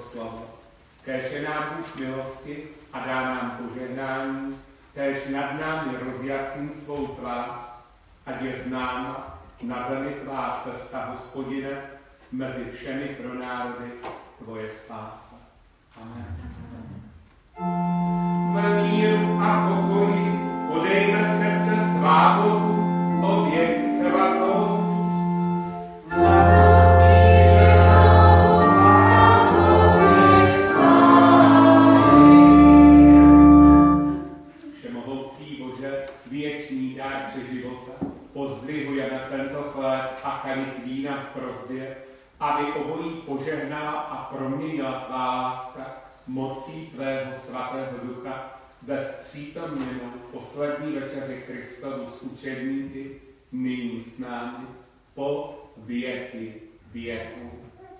slovo. Kéž je nám Bůh milosti a dá nám požehnání, kéž nad námi rozjasní svou tvář, ať je známa na zemi tvá cesta, Hospodine, mezi všemi pro národy tvoje spása. Amen. V míru a pokoji podejme srdce svá Bohu, oběť svatou. Všemohoucí Bože, věčný dárce života, pozdvihujeme tento chléb a kalich vína v prosbě, aby obojí požehnala a proměnila tvá láska mocí tvého svatého ducha ve zpřítomněnou poslední večeři Kristovu s učedníky, nyní s námi, po věky věků.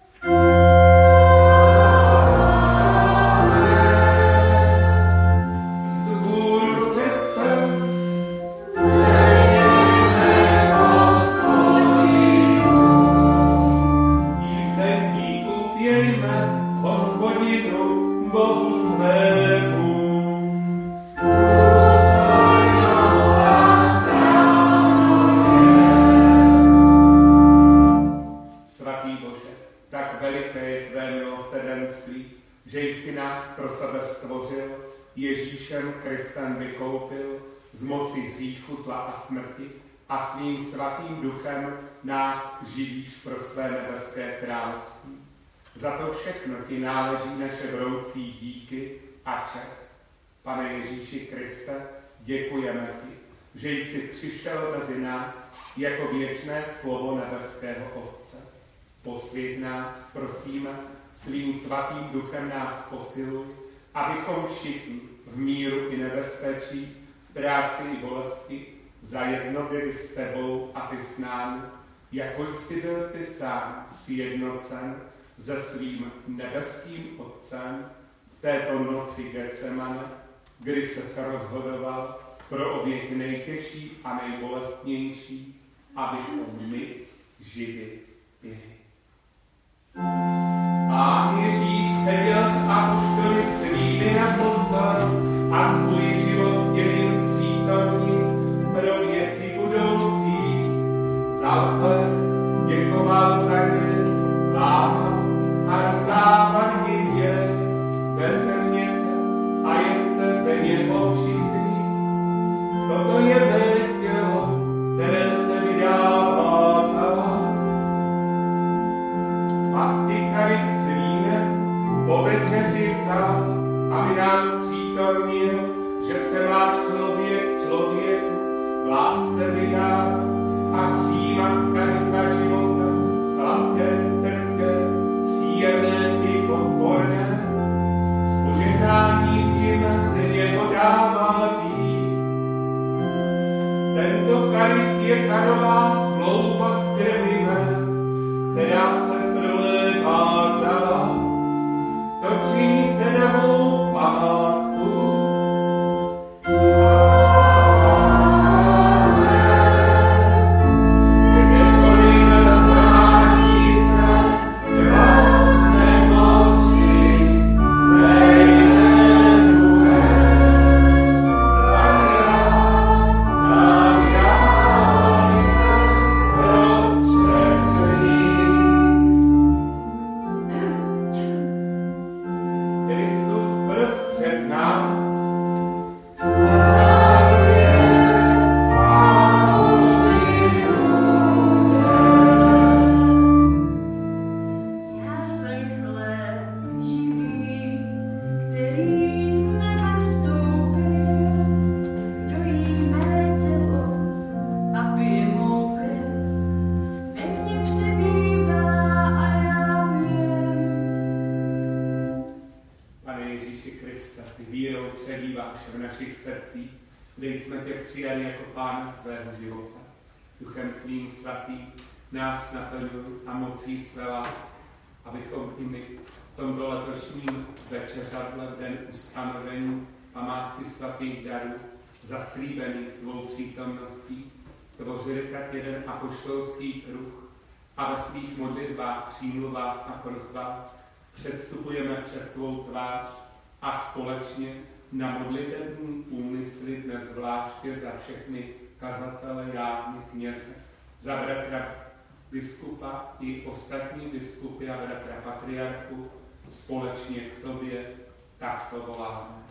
Že jsi nás pro sebe stvořil, Ježíšem Kristem vykoupil z moci hříchu, zla a smrti a svým svatým duchem nás živíš pro své nebeské království. Za to všechno ti náleží naše vroucí díky a čest. Pane Ježíši Kriste, děkujeme ti, že jsi přišel mezi nás jako věčné slovo nebeského Otce. Posvěť nás, prosíme, svým svatým duchem nás posiluj, abychom všichni v míru i nebezpečí, v práci i bolesti zajedno byli s tebou a ty s námi, jako jsi byl ty sám sjednocen se svým nebeským Otcem v této noci Getsemane, kdy se rozhodoval pro oběť nejtěžší a nejbolestnější, abychom my živi byli. Pán Ježíš seděl s apoštoly svými naposled a svůj život dělil s přítomní pro věky budoucí. Vzal chleb, děkoval za ně, lámal a rozdával jim je. Vezměte a jeste ze něho všichni. Toto je mé tělo, které se vydává za vás. A ty kalich s vínem po večeři vzal, aby nás přítomnil, že se má člověk člověku v lásce vydávat a přijímat z kalicha života sladké, trpké, příjemné i podporné. S požehnáním jim z něho dává pít. Tento kalich je kanová smlouva krvi mé, která se prolévá za vás. To činíte na mou památku. Duchem svým svatým nás naplňuj a mocí své lásky, abychom i my v tomto letošním večeřadle v den ustanovení památky svatých darů zaslíbených tvou přítomností tvořili tak jeden apoštolský kruh a ve svých modlitbách, přímluvách a prosbách předstupujeme před tvou tvář a společně na modlitební úmysly dnes zvláště za všechny kazatele, jámy, kněze, za bratra biskupa i ostatní biskupy a bratra patriarchu, společně k tobě takto voláme.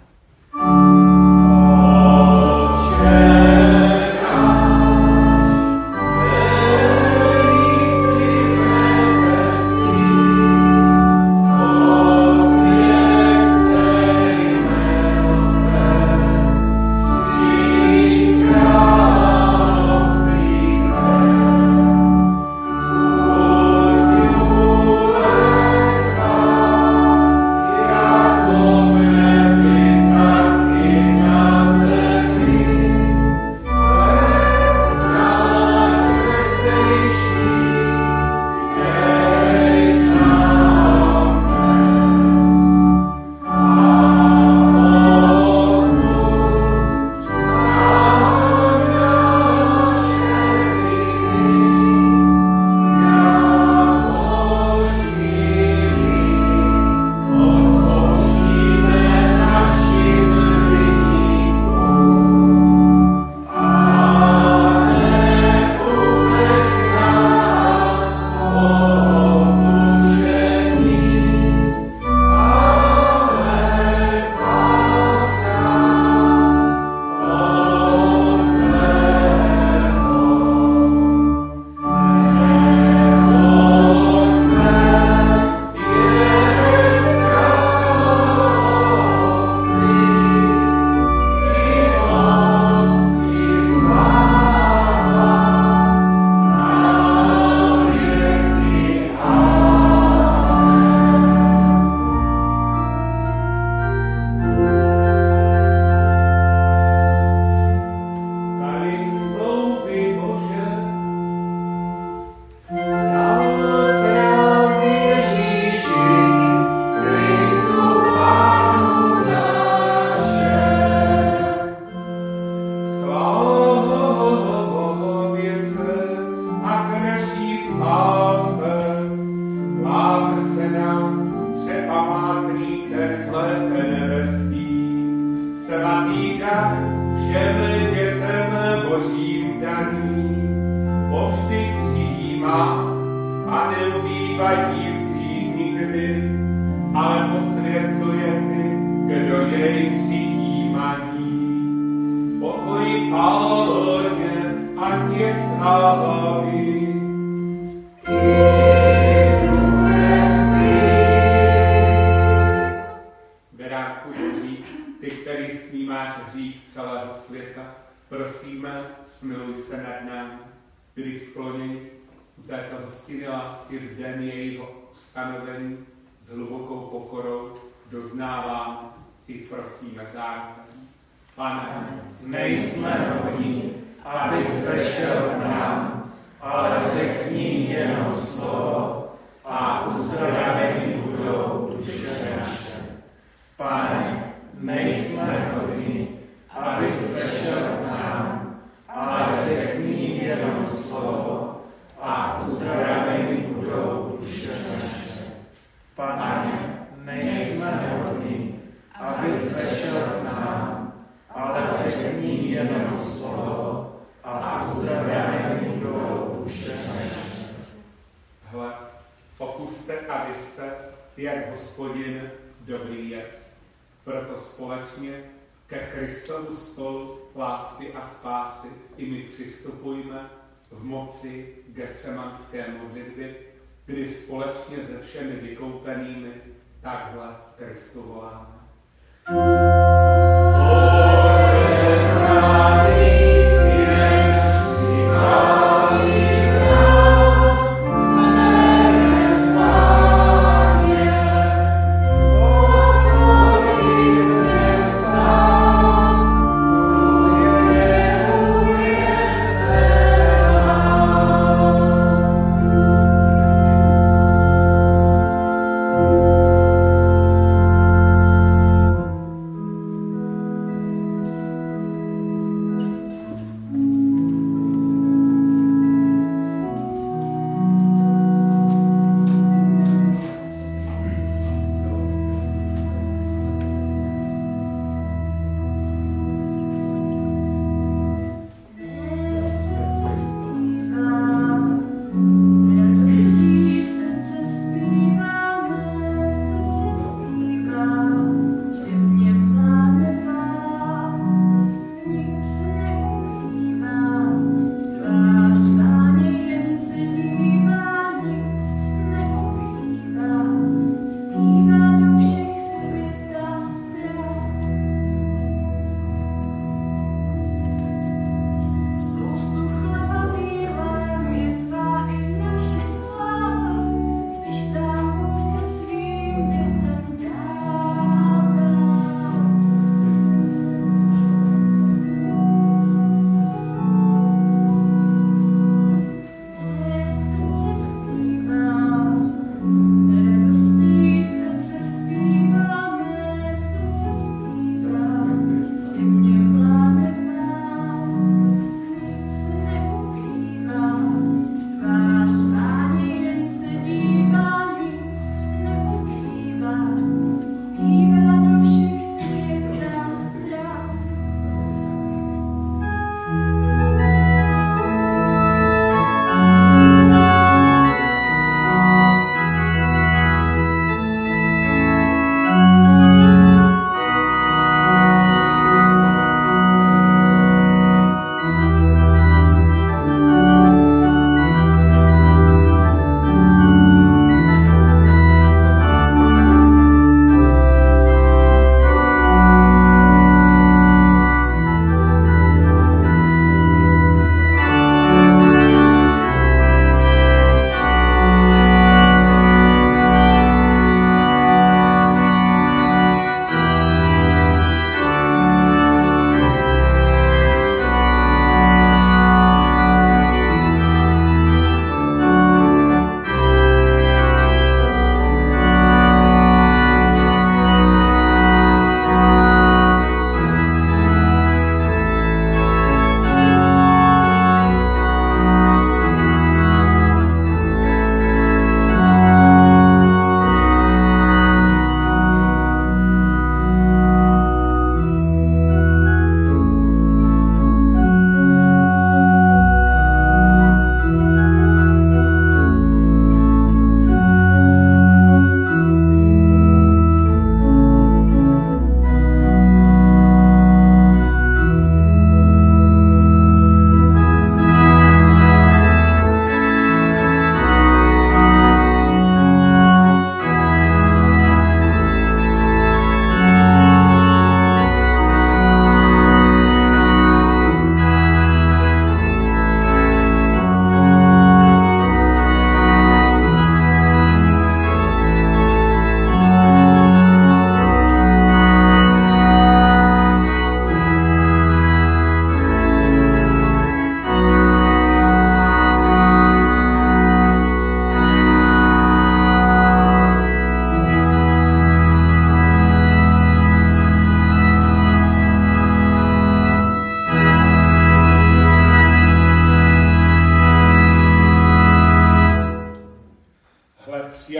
V moci getsemanské modlitby, kdy společně se všemi vykoupenými takhle Kristu voláme.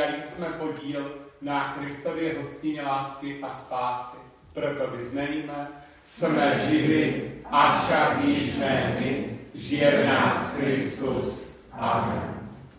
přijali jsme podíl na Kristově hostině lásky a spásy. Proto vyznejme, jsme živi, avšak již ne my, žije v nás Kristus. Amen.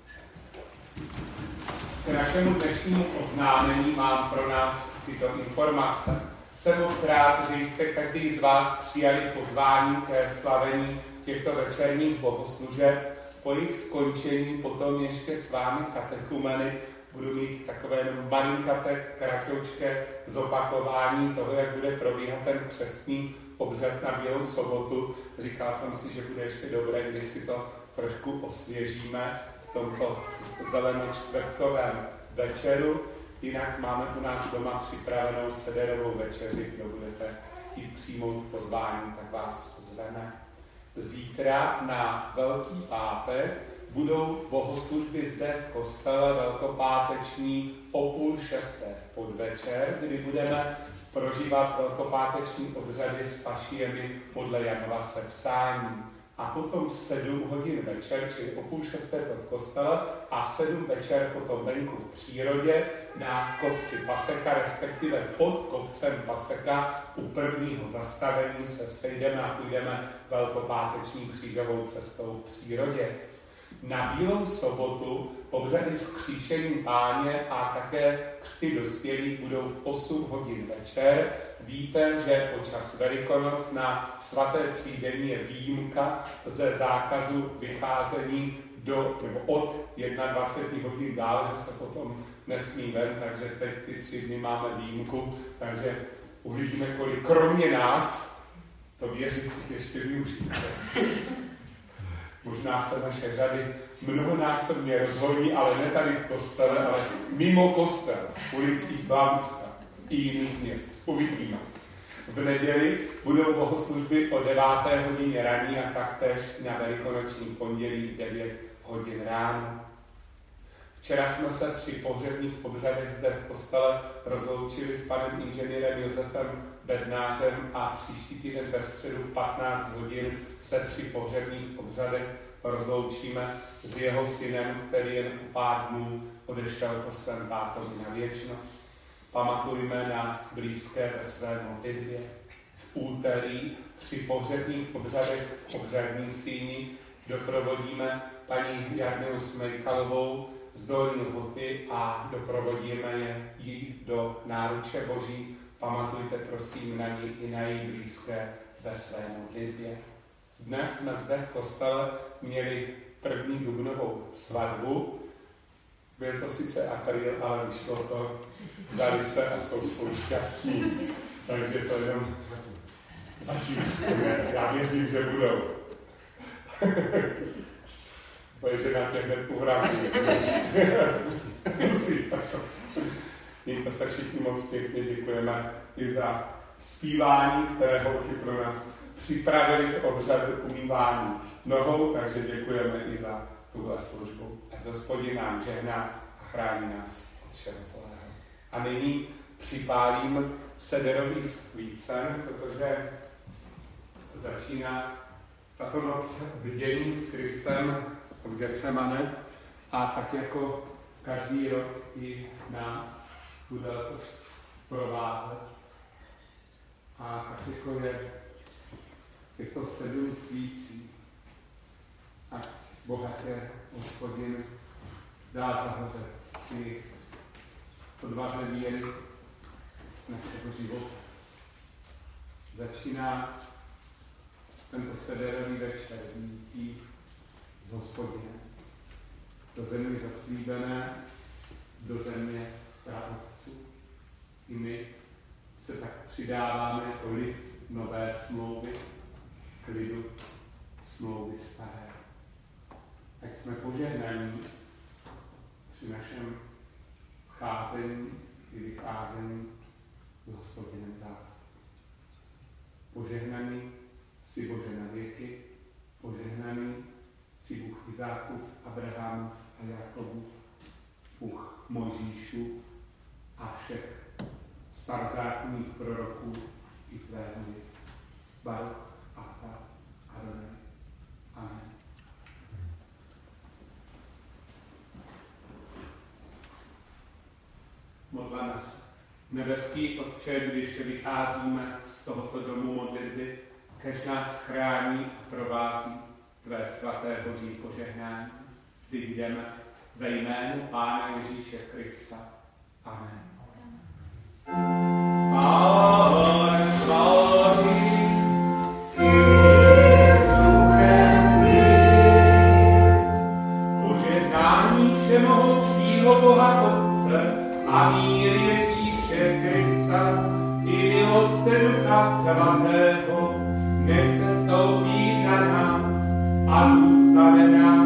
K našemu dnešnímu oznámení mám pro nás tyto informace. Jsem moc rád, že jste každý z vás přijali pozvání ke slavení těchto večerních bohoslužeb. Po jejich skončení potom ještě s vámi katechumeny budu mít takové malinkaté, kratoučké zopakování toho, jak bude probíhat ten křestný obřad na Bílou sobotu. Říkal jsem si, že bude ještě dobré, když si to trošku osvěžíme v tomto zelenočtvrtkovém večeru. Jinak máme u nás doma připravenou sederovou večeři, kdo budete chtít přijmout pozvání, tak vás zveme. Zítra na Velký pátek budou bohoslužby zde v kostele velkopáteční o 5:30 v podvečer, kdy budeme prožívat velkopáteční obřady s pašiemi podle Janova sepsání. A potom 7 hodin večer, čili o 5:30 v kostele a 7 večer potom venku v přírodě na kopci Paseka, respektive pod kopcem Paseka u prvního zastavení se sejdeme a půjdeme velkopáteční křížovou cestou v přírodě. Na Bílou sobotu obřady vzkříšení Páně a také křty dospělých budou v 8 hodin večer. Víte, že počas Velikonoc na svaté třídení je výjimka ze zákazu vycházení od 21 hodin dál, že se potom nesmí ven, takže teď ty 3 dny máme výjimku, takže uvidíme, kolik kromě nás to věřících ještě využijete. Možná se naše řady mnohonásobně rozvolní, ale ne tady v kostele, ale mimo kostel, v ulicích Blanska i jiných měst. Uvidíme. V neděli budou bohoslužby o 9. hodině raní a taktéž na velikonoční pondělí 9 hodin ráno. Včera jsme se při pohřebních obřadech zde v kostele rozloučili s panem inženýrem Josefem Bednářem a příští týden ve středu v 15 hodin se při pohřebních obřadech rozloučíme s jeho synem, který jen o pár dnů odešel po svém tátovi na věčnost. Pamatujme na blízké ve své modlitbě. V úterý při pohřebních obřadech v obřadní síni doprovodíme paní Jarmilu Smejkalovou z Dolní Lhoty a doprovodíme ji do náruče Boží. Pamatujte prosím na ní i na její blízké ve své modlitbě. Dnes jsme zde v kostele měli první dubnovou svatbu. Byl to sice apríl, ale vyšlo to, vzali se a jsou spolu šťastní. Takže to jenom zatím. Já věřím, že budou. Tvoje žena tě hned uhrává. Musí. Mějte se všichni moc pěkně, děkujeme i za zpívání, kterého už pro nás připravili k obřadu umývání nohou, takže děkujeme i za tuhle službu. A Hospodin nám žehná a chrání nás od všeho zlého. A nyní připálím sederový svícen, protože začíná tato noc bdění s Kristem v Getsemane a tak jako každý rok i nás bude letos provázet. A tak jako je těchto 7 svící, ať bohatě Hospodin dá zahořet i odvaze víry našeho života. Začíná tento sederový večer výjití z Hospodinem do země zaslíbené, do země praotců. I my se tak přidáváme jako lid nové smlouvy k lidu smlouvy staré. Ať jsme požehnaní při našem vcházení i vycházení s Hospodinem zás. Požehnaný si Bože na věky, požehnaný si Bůh Izákův, Abrahamův a Jakobův, Bůh Mojžíšův a všech starozákonních proroků i tvého lidu. Baruch Ata Adonai. Amen. Modleme se. Nebeský Otče, když vycházíme z tohoto domu modlitby, kež nás chrání a provází tvé svaté Boží požehnání. Kdy jdeme ve jménu Pána Ježíše Krista. Amen. Ahoj, slavný, požehnání všemohoucího Boha Otce a mír Ježíše Krista i milost Ducha Svatého nechce stoupit na nás a zůstane nám